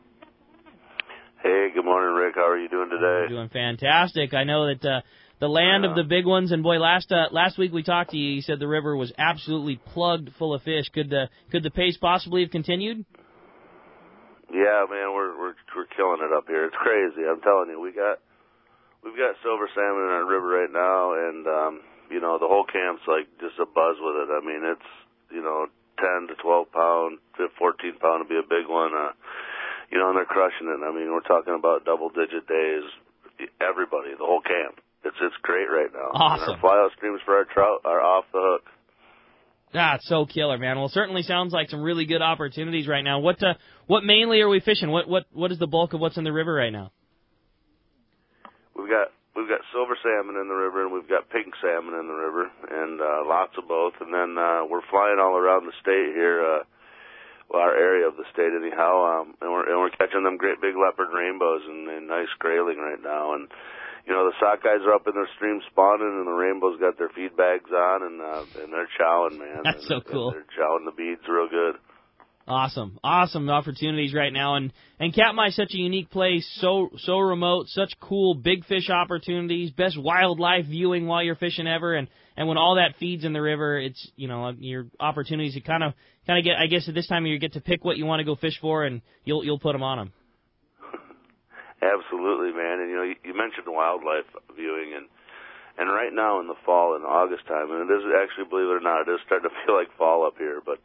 Hey, good morning, Rick. How are you doing today? Doing fantastic. I know that the land of the big ones, and boy, last week we talked to you. You said the river was absolutely plugged full of fish. Could the pace possibly have continued? Yeah, man, we're killing it up here. It's crazy. I'm telling you, we've got silver salmon in our river right now, and the whole camp's like just a buzz with it. I mean, it's 10 to 12 pound, 14 pound to be a big one. And they're crushing it. I mean, we're talking about double-digit days. Everybody, the whole camp. It's great right now. Awesome. And our fly-out streams for our trout are off the hook. That's so killer, man. Well, it certainly sounds like some really good opportunities right now. What mainly are we fishing? What is the bulk of what's in the river right now? We've got silver salmon in the river, and we've got pink salmon in the river, and lots of both. And then we're flying all around the state here. Our area of the state anyhow, and we're catching them great big leopard rainbows and nice grayling right now, and the sockeyes are up in their stream spawning, and the rainbows got their feed bags on, and they're chowing, man. That's so cool. They're chowing the beads real good. Awesome opportunities right now, and Katmai is such a unique place, so remote, such cool big fish opportunities, best wildlife viewing while you're fishing ever, and when all that feeds in the river, it's your opportunities to kind of get. I guess at this time of year, you get to pick what you want to go fish for, and you'll put them on them. Absolutely, man. And you mentioned wildlife viewing, and right now in the fall, in August time, and it is actually, believe it or not, it is starting to feel like fall up here, but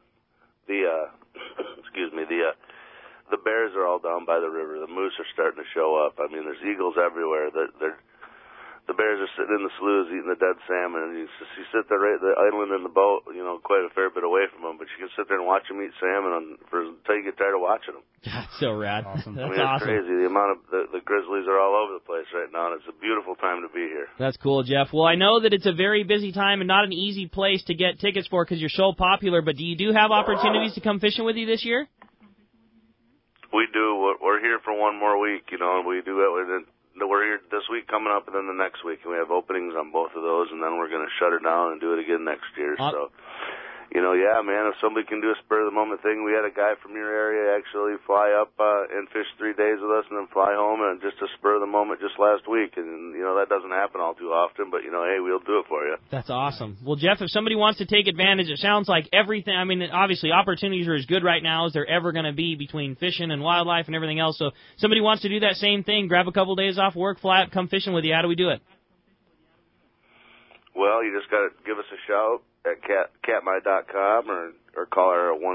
the bears are all down by the river. The moose are starting to show up. I mean, there's eagles everywhere. The bears are sitting in the sloughs eating the dead salmon, and you sit there idling in the boat, quite a fair bit away from them, but you can sit there and watch them eat salmon until you get tired of watching them. That's so rad. Awesome. That's it's awesome. Crazy. The amount of the grizzlies are all over the place right now, and it's a beautiful time to be here. That's cool, Jeff. Well, I know that it's a very busy time and not an easy place to get tickets for because you're so popular, but do you have opportunities to come fishing with you this year? We do. We're here for one more week, and we do it. We're here this week coming up and then the next week, and we have openings on both of those, and then we're going to shut her down and do it again next year. So, yeah, man, if somebody can do a spur-of-the-moment thing, we had a guy from your area actually fly up and fish 3 days with us and then fly home, and just a spur-of-the-moment just last week. And, that doesn't happen all too often, but, hey, we'll do it for you. That's awesome. Well, Jeff, if somebody wants to take advantage, it sounds like everything, I mean, obviously opportunities are as good right now as they're ever going to be between fishing and wildlife and everything else. So if somebody wants to do that same thing, grab a couple days off work, fly up, come fishing with you. How do we do it? Well, you just got to give us a shout at katmai.com or call her at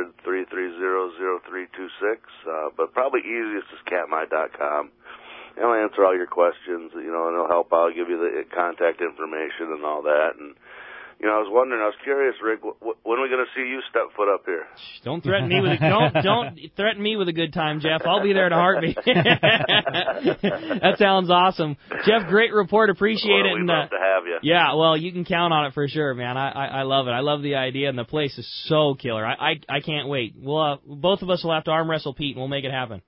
1-800-330-0326. But probably easiest is katmai.com. And I'll answer all your questions, and it'll help out, give you the contact information and all that. And, I was wondering, I was curious, Rick, when are we going to see you step foot up here? Don't threaten me with don't threaten me with a good time, Jeff. I'll be there in a heartbeat. That sounds awesome, Jeff. Great report. Appreciate it. We'd love to have you. Yeah, well, you can count on it for sure, man. I love it. I love the idea, and the place is so killer. I can't wait. We'll both of us will have to arm wrestle Pete, and we'll make it happen.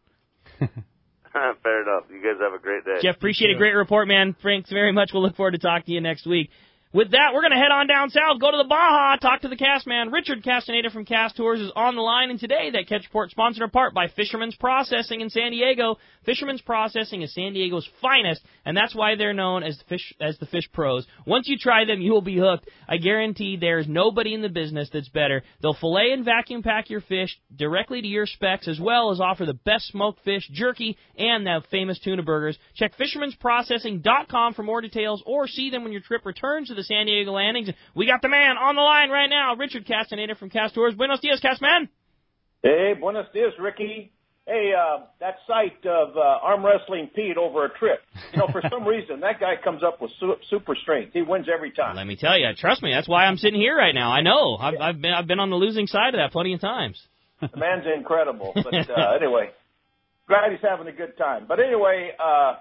Fair enough. You guys have a great day. Jeff, appreciate a great report, man. Thanks very much. We'll look forward to talking to you next week. With that, we're going to head on down south, go to the Baja, talk to the cast man. Richard Castaneda from Cast Tours is on the line, and today that Catch Report sponsored in part by Fisherman's Processing in San Diego. Fisherman's Processing is San Diego's finest, and that's why they're known as the fish pros. Once you try them, you will be hooked. I guarantee there's nobody in the business that's better. They'll fillet and vacuum pack your fish directly to your specs, as well as offer the best smoked fish, jerky, and the famous tuna burgers. Check fishermansprocessing.com for more details, or see them when your trip returns to the San Diego landings. We got the man on the line right now, Richard Castaneda from Cast Tours. Buenos dias, Castman. Hey, buenos dias, Ricky. Hey, that sight of arm wrestling Pete over a trip. For some reason, that guy comes up with super strength. He wins every time. Let me tell you, trust me, that's why I'm sitting here right now. I know. I've been on the losing side of that plenty of times. The man's incredible. But anyway, glad he's having a good time. But anyway,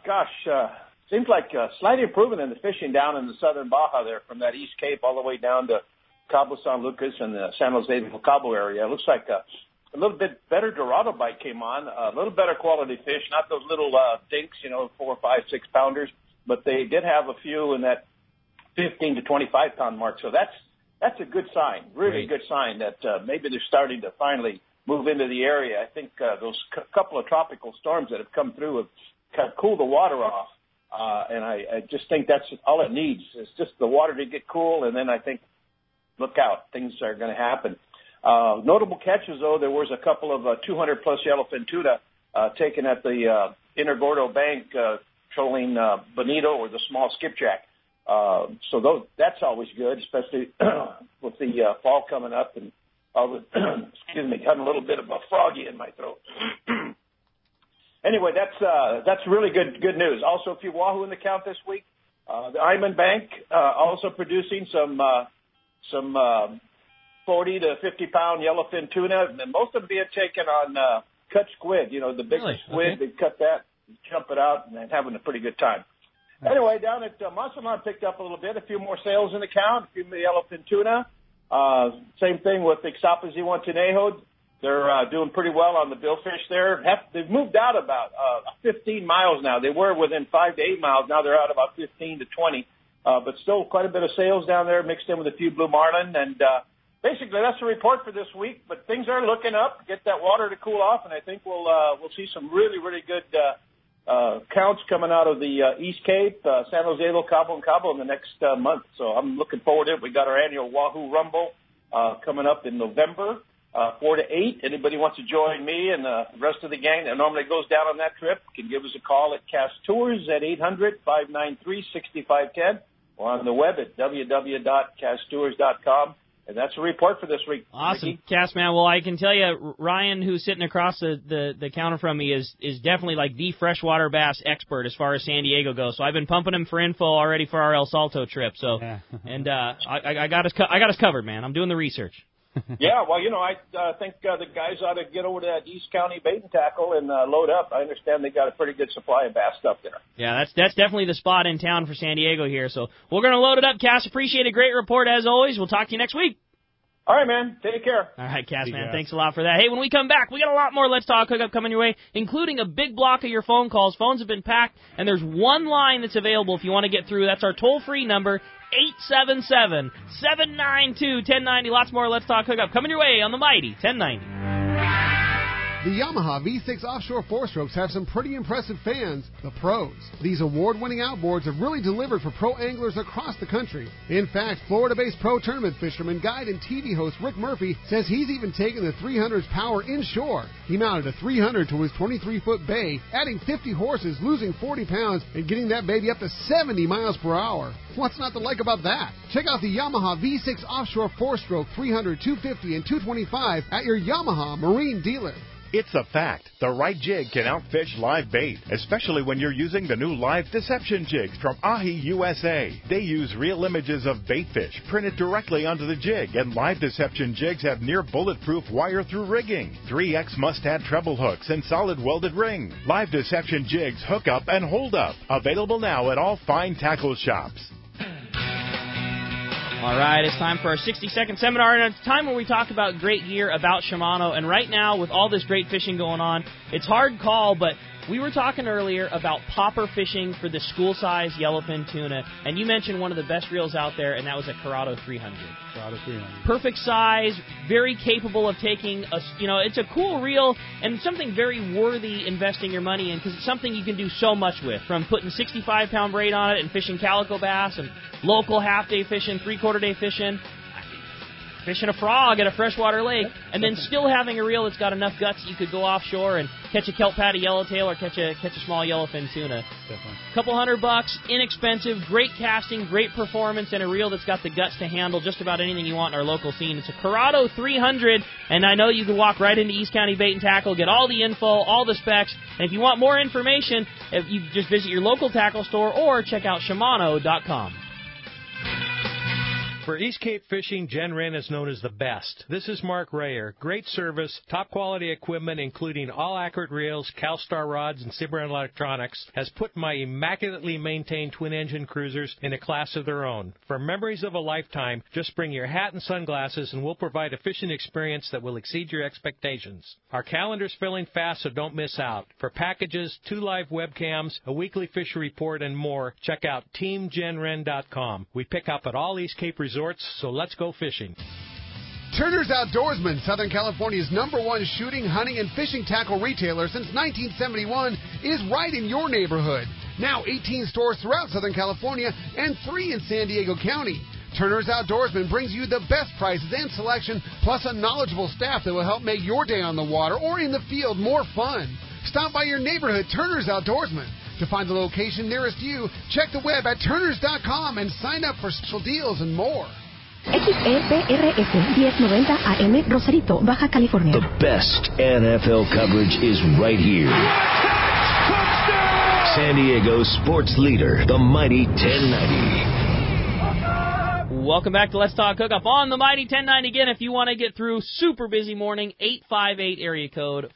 seems like a slight improvement in the fishing down in the southern Baja there, from that East Cape all the way down to Cabo San Lucas and the San Jose del Cabo area. It looks like a little bit better Dorado bite came on, a little better quality fish, not those little dinks, 4, 5, 6 pounders, but they did have a few in that 15 to 25 pound mark. So that's a good sign, really good sign that maybe they're starting to finally move into the area. I think those couple of tropical storms that have come through have kind of cooled the water off. And I just think that's all it needs. It's just the water to get cool, and then I think, look out, things are going to happen. Notable catches, though, there was a couple of 200-plus yellowfin tuna taken at the Inner Gordo Bank, trolling bonito or the small skipjack. So that's always good, especially with the fall coming up and all the got a little bit of a froggy in my throat. Anyway, that's really good news. Also, a few wahoo in the count this week. The Iman Bank also producing some 40 to 50 pound yellowfin tuna, and most of them being taken on cut squid. The big squid. Okay. They cut that, jump it out, and having a pretty good time. Nice. Anyway, down at Masalan picked up a little bit. A few more sales in the count. A few yellowfin tuna. Same thing with Ixtapas y Guantanejo. They're doing pretty well on the billfish there. They've moved out about 15 miles now. They were within 5 to 8 miles. Now they're out about 15 to 20. But still quite a bit of sales down there, mixed in with a few blue marlin. And basically that's the report for this week. But things are looking up. Get that water to cool off, and I think we'll see some really, really good counts coming out of the East Cape, San Jose del Cabo and Cabo in the next month. So I'm looking forward to it. We got our annual Wahoo Rumble coming up in November. 4 to 8. Anybody wants to join me and the rest of the gang that normally goes down on that trip can give us a call at Cast Tours at 800-593-6510 or on the web at www.casttours.com. And that's a report for this week. Awesome, Ricky. Castman. Well, I can tell you, Ryan, who's sitting across the counter from me, is definitely like the freshwater bass expert as far as San Diego goes. So I've been pumping him for info already for our El Salto trip. So, yeah. And I got us covered, man. I'm doing the research. Yeah, well, I think the guys ought to get over to that East County Bait and Tackle and load up. I understand they got a pretty good supply of bass stuff there. Yeah, that's definitely the spot in town for San Diego here. So we're going to load it up, Cass. Appreciate a great report as always. We'll talk to you next week. All right, man. Take care. All right, Cass, man. Thanks a lot for that. Hey, when we come back, we got a lot more Let's Talk Hookup coming your way, including a big block of your phone calls. Phones have been packed, and there's one line that's available if you want to get through. That's our toll-free number, 877-792-1090. Lots more Let's Talk Hookup coming your way on the mighty 1090. The Yamaha V6 Offshore 4-Strokes have some pretty impressive fans, the pros. These award-winning outboards have really delivered for pro anglers across the country. In fact, Florida-based pro tournament fisherman, guide, and TV host Rick Murphy says he's even taken the 300's power inshore. He mounted a 300 to his 23-foot bay, adding 50 horses, losing 40 pounds, and getting that baby up to 70 miles per hour. What's not to like about that? Check out the Yamaha V6 Offshore 4-Stroke 300, 250, and 225 at your Yamaha Marine dealer. It's a fact. The right jig can outfish live bait, especially when you're using the new Live Deception jigs from Ahi USA. They use real images of bait fish printed directly onto the jig, and Live Deception jigs have near bulletproof wire-through rigging, 3X must-add treble hooks, and solid welded ring. Live Deception jigs hook up and hold up. Available now at all fine tackle shops. All right, it's time for our 60-second seminar, and it's time when we talk about great gear about Shimano. And right now, with all this great fishing going on, it's hard call, but We were talking earlier about popper fishing for the school-size yellowfin tuna, and you mentioned one of the best reels out there, and that was a Corrado 300. Corrado 300. Perfect size, very capable of taking it's a cool reel and something very worthy investing your money in because it's something you can do so much with, from putting 65-pound braid on it and fishing calico bass and local half-day fishing, three-quarter-day fishing a frog at a freshwater lake, and then still having a reel that's got enough guts that you could go offshore and catch a kelp patty yellowtail or catch a small yellowfin tuna. Definitely. Couple $100, inexpensive, great casting, great performance, and a reel that's got the guts to handle just about anything you want in our local scene. It's a Corrado 300, and I know you can walk right into East County Bait and Tackle, get all the info, all the specs, and if you want more information, you just visit your local tackle store or check out Shimano.com. For East Cape fishing, Jen Wren is known as the best. This is Mark Rayer. Great service, top quality equipment, including all accurate reels, CalStar rods, and Cimarron electronics, has put my immaculately maintained twin-engine cruisers in a class of their own. For memories of a lifetime, just bring your hat and sunglasses, and we'll provide a fishing experience that will exceed your expectations. Our calendar's filling fast, so don't miss out. For packages, 2 live webcams, a weekly fishery report, and more, check out TeamJenWren.com. We pick up at all East Cape resorts, so let's go fishing. Turner's Outdoorsman, Southern California's #1 shooting, hunting, and fishing tackle retailer since 1971, is right in your neighborhood. Now 18 stores throughout Southern California and 3 in San Diego County. Turner's Outdoorsman brings you the best prices and selection, plus a knowledgeable staff that will help make your day on the water or in the field more fun. Stop by your neighborhood Turner's Outdoorsman. To find the location nearest you, check the web at turners.com and sign up for special deals and more. XEPRS 1090 AM, Rosarito, Baja California. The best NFL coverage is right here. San Diego's sports leader, the Mighty 1090. Welcome back to Let's Talk Hookup on the Mighty 1090. Again, if you want to get through super busy morning, 858 area code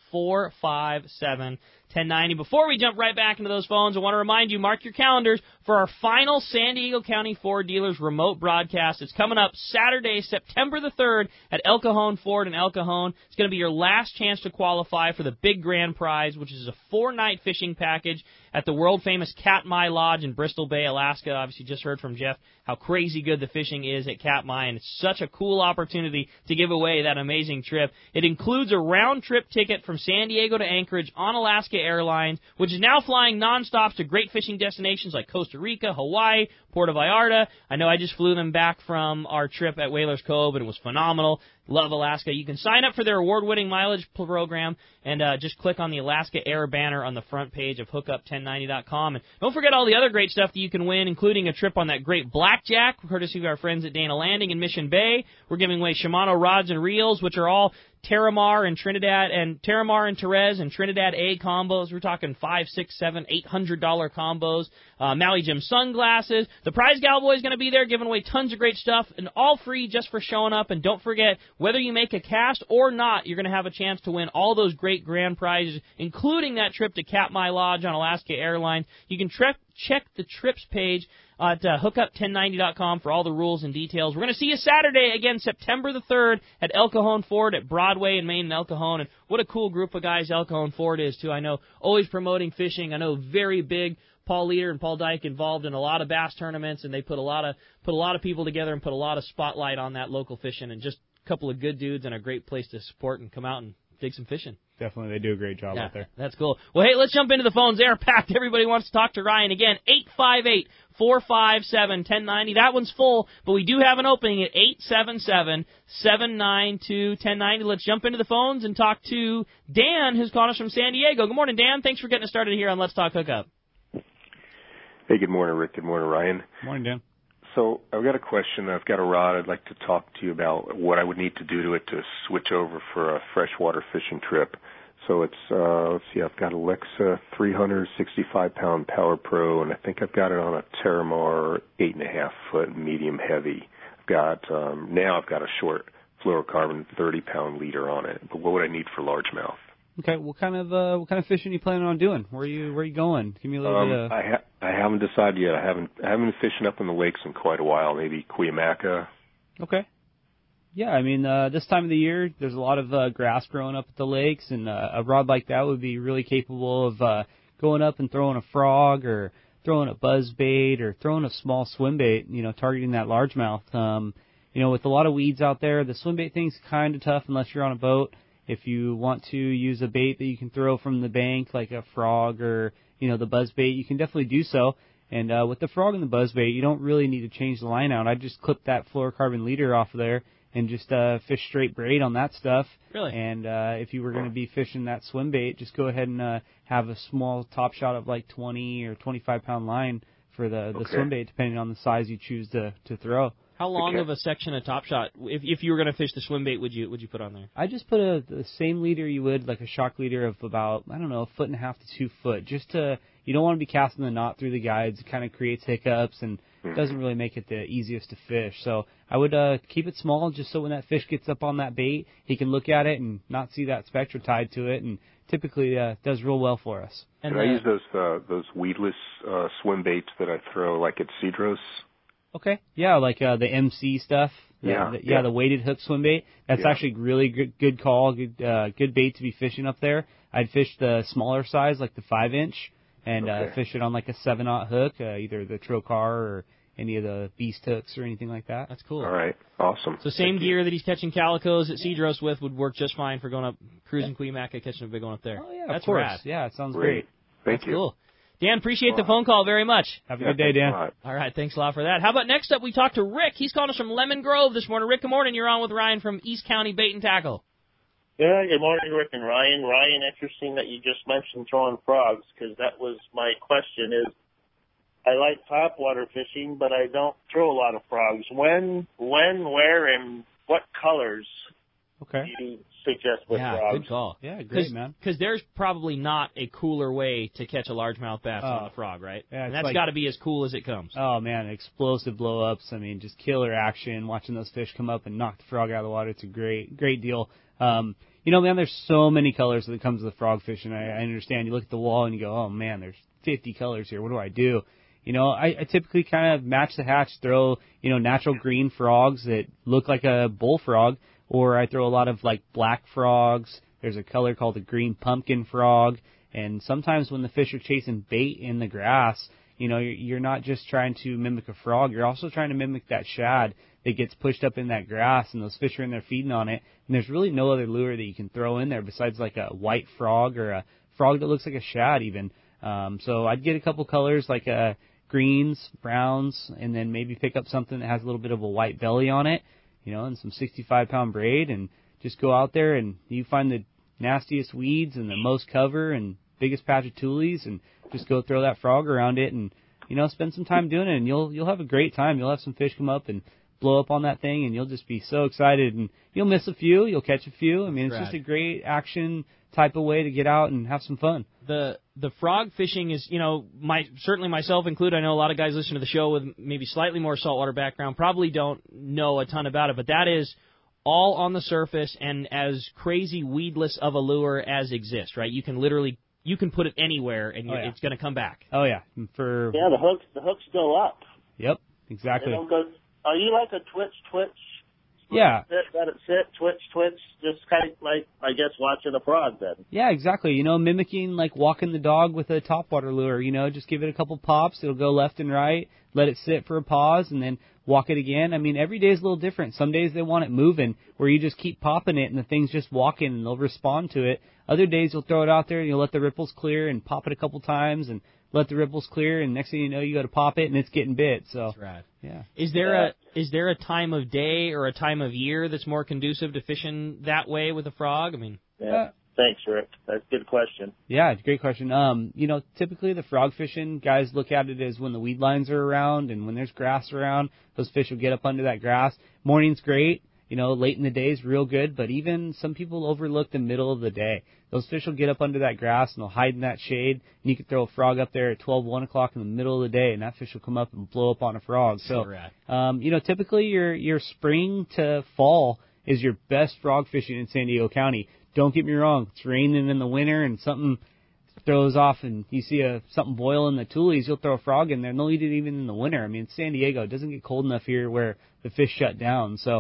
457-1090. Before we jump right back into those phones, I want to remind you, mark your calendars for our final San Diego County Ford Dealers remote broadcast. It's coming up Saturday, September the 3rd at El Cajon Ford in El Cajon. It's going to be your last chance to qualify for the big grand prize, which is a 4-night fishing package at the world-famous Katmai Lodge in Bristol Bay, Alaska. Obviously, just heard from Jeff how crazy good the fishing is at Katmai, and it's such a cool opportunity to give away that amazing trip. It includes a round-trip ticket from San Diego to Anchorage on Alaska Airlines, which is now flying nonstop to great fishing destinations like Costa Rica, Hawaii, Puerto Vallarta. I know I just flew them back from our trip at Whalers Cove, and it was phenomenal. Love Alaska. You can sign up for their award-winning mileage program and just click on the Alaska Air banner on the front page of hookup1090.com. And don't forget all the other great stuff that you can win, including a trip on that great blackjack, courtesy of our friends at Dana Landing in Mission Bay. We're giving away Shimano rods and reels, which are all Terramar and Therese and Trinidad A combos. We're talking $500, $600, $700, $800 combos. Maui Jim sunglasses. The Prize Gal Boy is going to be there giving away tons of great stuff, and all free just for showing up. And don't forget, whether you make a cast or not, you're going to have a chance to win all those great grand prizes, including that trip to Katmai Lodge on Alaska Airlines. You can check the trips page at hookup1090.com for all the rules and details. We're going to see you Saturday, again, September the 3rd at El Cajon Ford at Broadway in Maine and El Cajon. And what a cool group of guys El Cajon Ford is, too. I know always promoting fishing. I know very big Paul Leader and Paul Dyke involved in a lot of bass tournaments, and they put a lot of people together and put a lot of spotlight on that local fishing, and just a couple of good dudes and a great place to support and come out and dig some fishing. Definitely, they do a great job out there. That's cool. Well, hey, let's jump into the phones. They're packed. Everybody wants to talk to Ryan. Again, 858-457-1090. That one's full, but we do have an opening at 877-792-1090. Let's jump into the phones and talk to Dan, who's calling us from San Diego. Good morning, Dan. Thanks for getting us started here on Let's Talk Hookup. Hey, good morning, Rick. Good morning, Ryan. Good morning, Dan. So I've got a question. I've got a rod. I'd like to talk to you about what I would need to do to it to switch over for a freshwater fishing trip. So it's, let's see, I've got a Lexa 365-pound Power Pro, and I think I've got it on a Terramar 8.5-foot medium heavy. I've got, now I've got a short fluorocarbon 30-pound leader on it. But what would I need for largemouth? Okay, what kind of fishing are you planning on doing? Where are you going? Give me a little bit of... I haven't decided yet. I haven't been fishing up in the lakes in quite a while. Maybe Cuyamaca. Okay. Yeah, I mean, this time of the year, there's a lot of grass growing up at the lakes, and a rod like that would be really capable of going up and throwing a frog or throwing a buzzbait or throwing a small swim bait, targeting that largemouth. With a lot of weeds out there, the swim bait thing's kind of tough unless you're on a boat. If you want to use a bait that you can throw from the bank, like a frog or, the buzzbait, you can definitely do so. And with the frog and the buzzbait, you don't really need to change the line out. I just clip that fluorocarbon leader off of there and just fish straight braid on that stuff. Really? And if you were going to be fishing that swim bait, just go ahead and have a small top shot of like 20 or 25-pound line for the swim bait, depending on the size you choose to throw. How long of a section of Top Shot, if you were going to fish the swim bait, would you put on there? I just put the same leader you would, like a shock leader of about, 1.5 to 2 foot, just to, you don't want to be casting the knot through the guides. It kind of creates hiccups and doesn't really make it the easiest to fish. So I would keep it small just so when that fish gets up on that bait, he can look at it and not see that spectra tied to it, and typically does real well for us. Can I use those weedless swim baits that I throw like at Cedros? Okay. Yeah, like the MC stuff. The weighted hook swim bait. That's actually really good call, good bait to be fishing up there. I'd fish the smaller size, like the 5-inch, and fish it on like a 7/0 hook, either the Trocar or any of the Beast hooks or anything like that. That's cool. All right. Awesome. So same gear that he's catching calicos at Cedros with would work just fine for going up cruising Cuyamaca, catching a big one up there. Oh, yeah, that's of course. rad. Yeah, it sounds great. Thank you. Cool. Dan, appreciate the phone call very much. Have a good day, Dan. All right, thanks a lot for that. How about next up, we talk to Rick. He's calling us from Lemon Grove this morning. Rick, good morning. You're on with Ryan from East County Bait and Tackle. Yeah, good morning, Rick and Ryan. Ryan, interesting that you just mentioned throwing frogs, because that was my question is, I like topwater fishing, but I don't throw a lot of frogs. When, where, and what colors do you suggest with frogs? Good call. Yeah, great, man. Because there's probably not a cooler way to catch a largemouth bass on a frog, right? Yeah, and that's got to be as cool as it comes. Oh, man, explosive blow-ups. I mean, just killer action, watching those fish come up and knock the frog out of the water. It's a great deal. Man, there's so many colors that comes with the frog fishing. I understand. You look at the wall and you go, oh, man, there's 50 colors here. What do I do? I typically kind of match the hatch, throw, natural green frogs that look like a bullfrog, or I throw a lot of, like, black frogs. There's a color called the green pumpkin frog, and sometimes when the fish are chasing bait in the grass, you're not just trying to mimic a frog, you're also trying to mimic that shad that gets pushed up in that grass, and those fish are in there feeding on it, and there's really no other lure that you can throw in there besides, like, a white frog or a frog that looks like a shad even. So I'd get a couple colors like greens, browns, and then maybe pick up something that has a little bit of a white belly on it, and some 65-pound braid, and just go out there and you find the nastiest weeds and the most cover and biggest patch of tulies and just go throw that frog around it and, spend some time doing it, and you'll have a great time. You'll have some fish come up and blow up on that thing, and you'll just be so excited, and you'll miss a few, you'll catch a few. I mean, it's just a great action type of way to get out and have some fun. The frog fishing is, certainly myself included, I know a lot of guys listen to the show with maybe slightly more saltwater background probably don't know a ton about it, but that is all on the surface and as crazy weedless of a lure as exists, right? You can put it anywhere and it's going to come back. Oh yeah, the hooks go up. Yep, exactly. They don't go. Are you like a twitch? Yeah. Let it sit, twitch, just kind of like, I guess, watching a frog then. Yeah, exactly. Mimicking like walking the dog with a topwater lure. Just give it a couple pops. It'll go left and right. Let it sit for a pause and then walk it again. I mean, every day is a little different. Some days they want it moving where you just keep popping it and the thing's just walking and they'll respond to it. Other days you'll throw it out there and you'll let the ripples clear and pop it a couple times and let the ripples clear, and next thing you know, you got to pop it, and it's getting bit. So, that's rad. Yeah. Is there a time of day or a time of year that's more conducive to fishing that way with a frog? I mean, Thanks, Rick. That's a good question. Yeah, it's a great question. Typically the frog fishing guys look at it as when the weed lines are around and when there's grass around, those fish will get up under that grass. Morning's great. Late in the day is real good, but even some people overlook the middle of the day. Those fish will get up under that grass and they'll hide in that shade, and you can throw a frog up there at 1 o'clock in the middle of the day, and that fish will come up and blow up on a frog. So, typically your spring to fall is your best frog fishing in San Diego County. Don't get me wrong, it's raining in the winter and something throws off and you see something boil in the tulies, you'll throw a frog in there, and they'll eat it even in the winter. I mean, San Diego, it doesn't get cold enough here where the fish shut down. So,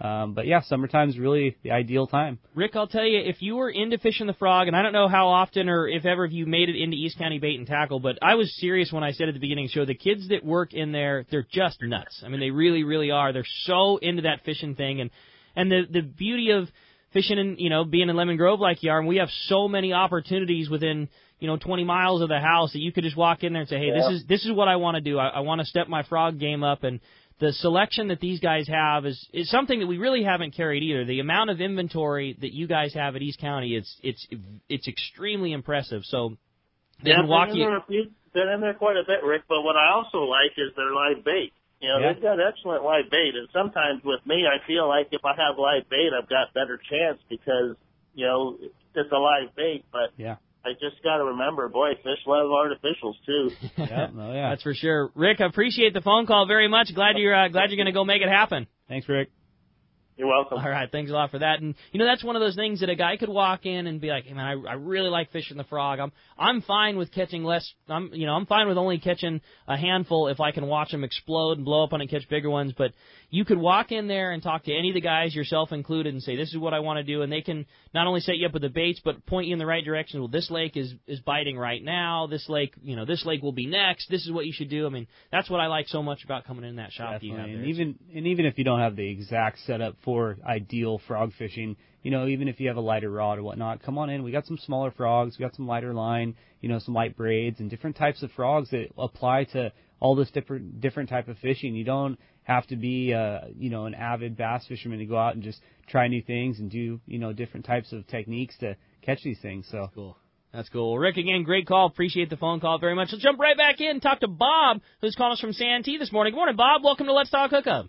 But yeah, summertime's really the ideal time. Rick, I'll tell you, if you were into fishing the frog, and I don't know how often or if ever you made it into East County Bait and Tackle, but I was serious when I said at the beginning of the show, the kids that work in there, they're just nuts. I mean, they really, really are. They're so into that fishing thing, and the beauty of fishing and, being in Lemon Grove like you are, and we have so many opportunities within, 20 miles of the house that you could just walk in there and say, hey, this is what I want to do. I want to step my frog game up, and the selection that these guys have is something that we really haven't carried either. The amount of inventory that you guys have at East County, it's extremely impressive. So they can walk you. You've been in there quite a bit, Rick, but what I also like is their live bait. They've got excellent live bait, and sometimes with me, I feel like if I have live bait, I've got better chance because, it's a live bait, but I just got to remember, boy, fish love artificials too. That's for sure. Rick, I appreciate the phone call very much. Glad you're going to go make it happen. Thanks, Rick. You're welcome. All right, thanks a lot for that. And that's one of those things that a guy could walk in and be like, "Hey man, I really like fishing the frog. I'm fine with catching less. I'm fine with only catching a handful if I can watch them explode and blow up on and catch bigger ones." But you could walk in there and talk to any of the guys, yourself included, and say, "This is what I want to do," and they can not only set you up with the baits, but point you in the right direction. Well, this lake is biting right now. This lake, this lake will be next. This is what you should do. I mean, that's what I like so much about coming in that shop. That you have there. And even if you don't have the exact setup for ideal frog fishing, even if you have a lighter rod or whatnot, come on in. We got some smaller frogs, we got some lighter line, some light braids and different types of frogs that apply to all this different type of fishing. You don't have to be an avid bass fisherman to go out and just try new things and do different types of techniques to catch these things. So cool. That's cool. Well, Rick, again, great call. Appreciate the phone call very much. Let's jump right back in and talk to Bob, who's calling us from Santee this morning. Good morning, Bob. Welcome to Let's Talk Hookup.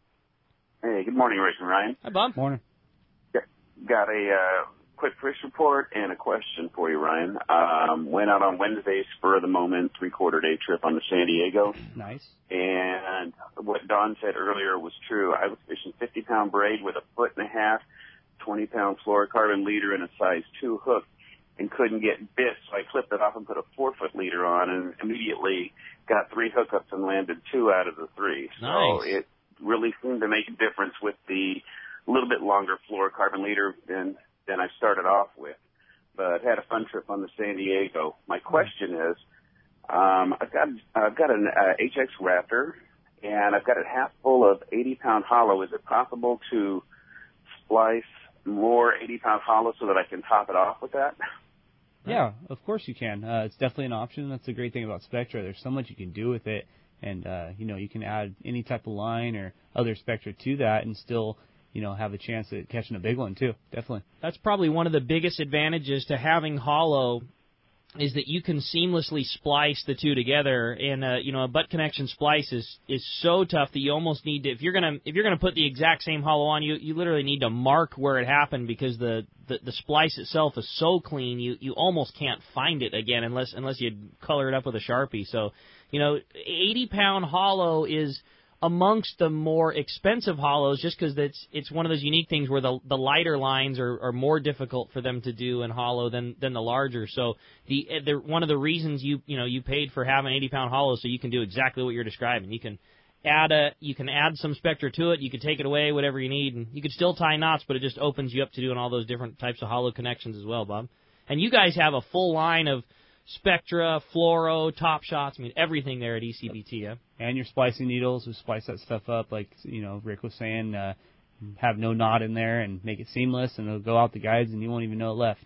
Hey, good morning, Rick and Ryan. Hi, Bob. Morning. Got a quick fish report and a question for you, Ryan. Went out on Wednesday, spur of the moment, 3/4 day trip on to San Diego. Nice. And what Don said earlier was true. I was fishing 50-pound braid with a 1.5 foot, 20-pound fluorocarbon leader and a size 2 hook and couldn't get bit, so I clipped it off and put a 4-foot leader on and immediately got 3 hookups and landed 2 out of the 3. Nice. So it really seemed to make a difference with the little bit longer fluorocarbon leader than I started off with. But had a fun trip on the San Diego. My question is, I've got an HX Raptor, and I've got it half full of 80-pound hollow. Is it possible to splice more 80-pound hollow so that I can top it off with that? Yeah, of course you can. It's definitely an option. That's the great thing about Spectra. There's so much you can do with it. And, you can add any type of line or other Spectra to that and still, have a chance at catching a big one, too. Definitely. That's probably one of the biggest advantages to having hollow is that you can seamlessly splice the two together. And, a butt connection splice is so tough that you almost need to, if you're gonna put the exact same hollow on, you literally need to mark where it happened because the splice itself is so clean, you almost can't find it again unless you color it up with a Sharpie. So, 80-pound hollow is amongst the more expensive hollows just because it's one of those unique things where the lighter lines are more difficult for them to do in hollow than the larger. So one of the reasons you paid for having 80-pound hollow so you can do exactly what you're describing. You can add some Spectra to it. You can take it away, whatever you need, and you can still tie knots, but it just opens you up to doing all those different types of hollow connections as well, Bob. And you guys have a full line of Spectra, Fluoro, Top Shots, everything there at ECBT, yeah? And your splicing needles, we splice that stuff up like, Rick was saying, have no knot in there and make it seamless, and it'll go out the guides and you won't even know it left.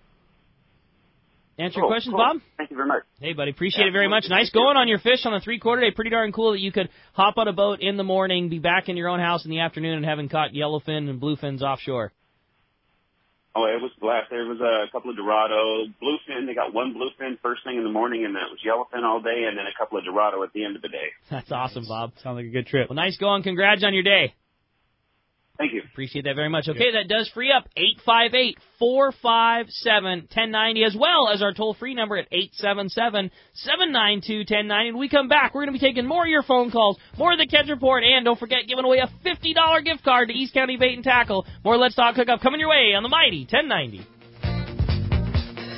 Answer your questions, Bob? Thank you very much. Hey, buddy, appreciate it very much. Nice going on your fish on the 3/4 day. Pretty darn cool that you could hop on a boat in the morning, be back in your own house in the afternoon, and having caught yellowfin and bluefins offshore. Oh, it was blast. There was a couple of Dorado, bluefin. They got one bluefin first thing in the morning, and that was yellowfin all day, and then a couple of Dorado at the end of the day. That's awesome, Bob. Sounds like a good trip. Well, nice going. Congrats on your day. Thank you. Appreciate that very much. Okay, that does free up 858-457-1090, as well as our toll-free number at 877-792-1090. When we come back, we're going to be taking more of your phone calls, more of the Catch Report, and don't forget, giving away a $50 gift card to East County Bait and Tackle. More Let's Talk Hookup coming your way on the mighty 1090.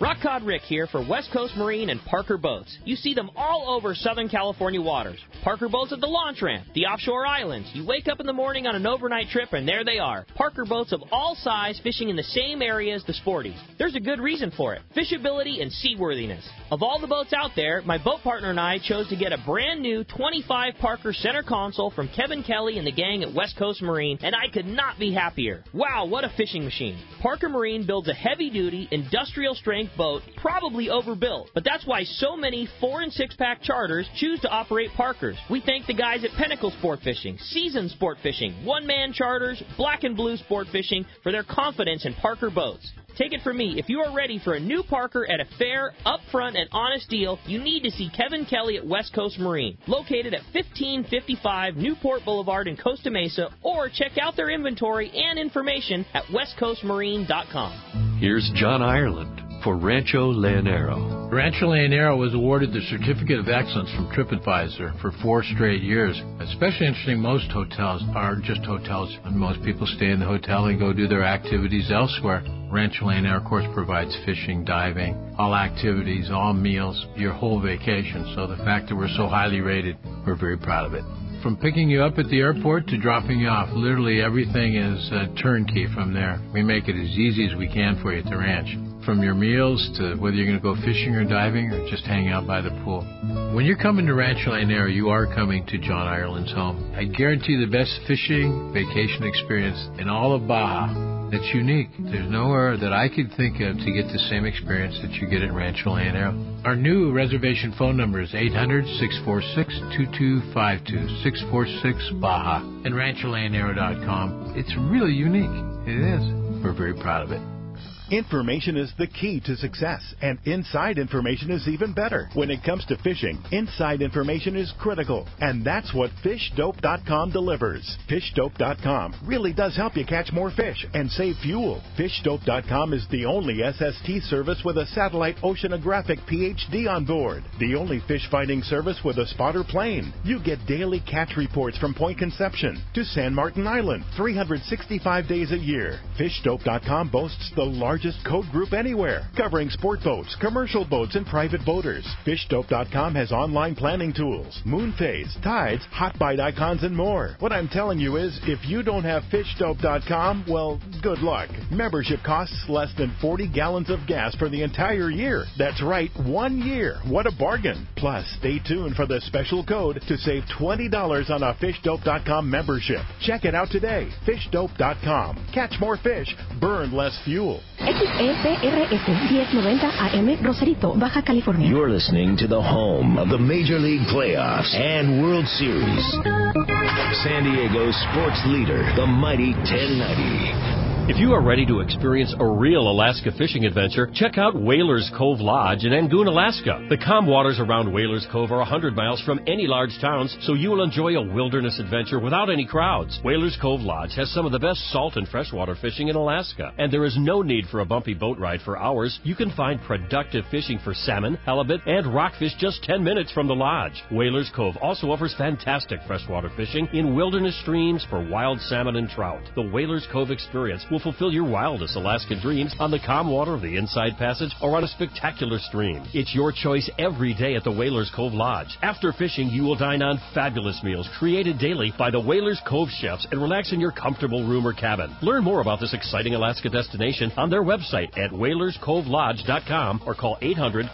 Rock Cod Rick here for West Coast Marine and Parker Boats. You see them all over Southern California waters. Parker Boats at the launch ramp, the offshore islands. You wake up in the morning on an overnight trip and there they are. Parker Boats of all size fishing in the same area as the sporties. There's a good reason for it. Fishability and seaworthiness. Of all the boats out there, my boat partner and I chose to get a brand new 25 Parker center console from Kevin Kelly and the gang at West Coast Marine, and I could not be happier. Wow, what a fishing machine. Parker Marine builds a heavy-duty, industrial-strength boat, probably overbuilt, but that's why so many 4- and 6-pack charters choose to operate Parkers. We thank the guys at Pinnacle Sport Fishing, Season Sport Fishing, One-Man Charters, Black and Blue Sport Fishing for their confidence in Parker boats. Take it from me, if you are ready for a new Parker at a fair, upfront, and honest deal, you need to see Kevin Kelly at West Coast Marine, located at 1555 Newport Boulevard in Costa Mesa, or check out their inventory and information at westcoastmarine.com. Here's John Ireland for Rancho Leonero. Rancho Leonero was awarded the Certificate of Excellence from TripAdvisor for 4 straight years. Especially interesting, most hotels are just hotels, and most people stay in the hotel and go do their activities elsewhere. Rancho Leonero, of course, provides fishing, diving, all activities, all meals, your whole vacation. So the fact that we're so highly rated, we're very proud of it. From picking you up at the airport to dropping you off, literally everything is turnkey from there. We make it as easy as we can for you at the ranch. From your meals to whether you're going to go fishing or diving or just hang out by the pool. When you're coming to Rancho Leonero, you are coming to John Ireland's home. I guarantee the best fishing vacation experience in all of Baja. That's unique. There's nowhere that I could think of to get the same experience that you get at Rancho Leonero. Our new reservation phone number is 800-646-2252, 646-BAJA, and RanchoLeonero.com. It's really unique. It is. We're very proud of it. Information is the key to success, and inside information is even better. When it comes to fishing, inside information is critical, and that's what FishDope.com delivers. FishDope.com really does help you catch more fish and save fuel. FishDope.com is the only SST service with a satellite oceanographic PhD on board. The only fish finding service with a spotter plane. You get daily catch reports from Point Conception to San Martin Island, 365 days a year. FishDope.com boasts the largest code group anywhere, covering sport boats, commercial boats, and private boaters. FishDope.com has online planning tools, moon phase, tides, hot bite icons, and more. What I'm telling you is, if you don't have FishDope.com, well, good luck. Membership costs less than 40 gallons of gas for the entire year. That's right, 1 year. What a bargain. Plus, stay tuned for the special code to save $20 on a FishDope.com membership. Check it out today. FishDope.com. Catch more fish, burn less fuel. XEPRS 1090 AM, Rosarito, Baja California. You're listening to the home of the Major League Playoffs and World Series. San Diego sports leader, the mighty 1090. If you are ready to experience a real Alaska fishing adventure, check out Whalers Cove Lodge in Angoon, Alaska. The calm waters around Whalers Cove are 100 miles from any large towns, so you will enjoy a wilderness adventure without any crowds. Whalers Cove Lodge has some of the best salt and freshwater fishing in Alaska, and there is no need for a bumpy boat ride for hours. You can find productive fishing for salmon, halibut, and rockfish just 10 minutes from the lodge. Whalers Cove also offers fantastic freshwater fishing in wilderness streams for wild salmon and trout. The Whalers Cove experience will fulfill your wildest Alaskan dreams on the calm water of the Inside Passage or on a spectacular stream. It's your choice every day at the Whalers Cove Lodge. After fishing, you will dine on fabulous meals created daily by the Whalers Cove chefs and relax in your comfortable room or cabin. Learn more about this exciting Alaska destination on their website at WhalersCoveLodge.com or call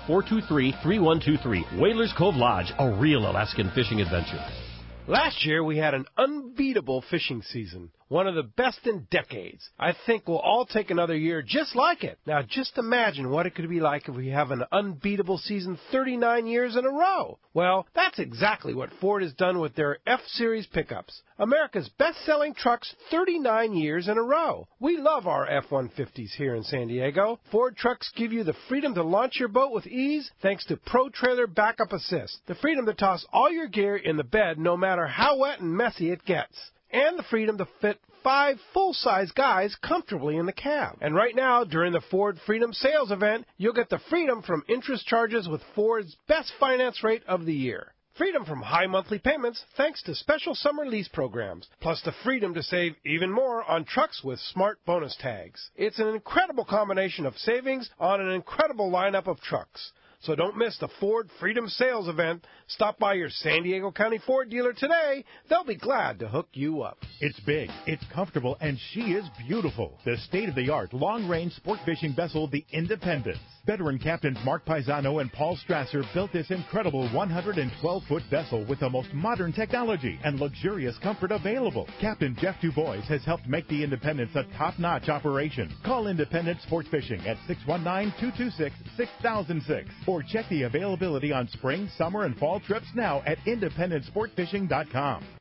800-423-3123. Whalers Cove Lodge, a real Alaskan fishing adventure. Last year, we had an unbeatable fishing season. One of the best in decades. I think we'll all take another year just like it. Now, just imagine what it could be like if we have an unbeatable season 39 years in a row. Well, that's exactly what Ford has done with their F-Series pickups. America's best-selling trucks 39 years in a row. We love our F-150s here in San Diego. Ford trucks give you the freedom to launch your boat with ease thanks to Pro Trailer Backup Assist. The freedom to toss all your gear in the bed no matter how wet and messy it gets. And the freedom to fit 5 full-size guys comfortably in the cab. And right now, during the Ford Freedom Sales Event, you'll get the freedom from interest charges with Ford's best finance rate of the year. Freedom from high monthly payments thanks to special summer lease programs, plus the freedom to save even more on trucks with smart bonus tags. It's an incredible combination of savings on an incredible lineup of trucks. So don't miss the Ford Freedom Sales event. Stop by your San Diego County Ford dealer today. They'll be glad to hook you up. It's big, it's comfortable, and she is beautiful. The state-of-the-art long-range sport fishing vessel, the Independence. Veteran captains Mark Paisano and Paul Strasser built this incredible 112-foot vessel with the most modern technology and luxurious comfort available. Captain Jeff Dubois has helped make the Independence a top-notch operation. Call Independence Sports Fishing at 619-226-6006 or check the availability on spring, summer, and fall trips now at IndependenceSportFishing.com.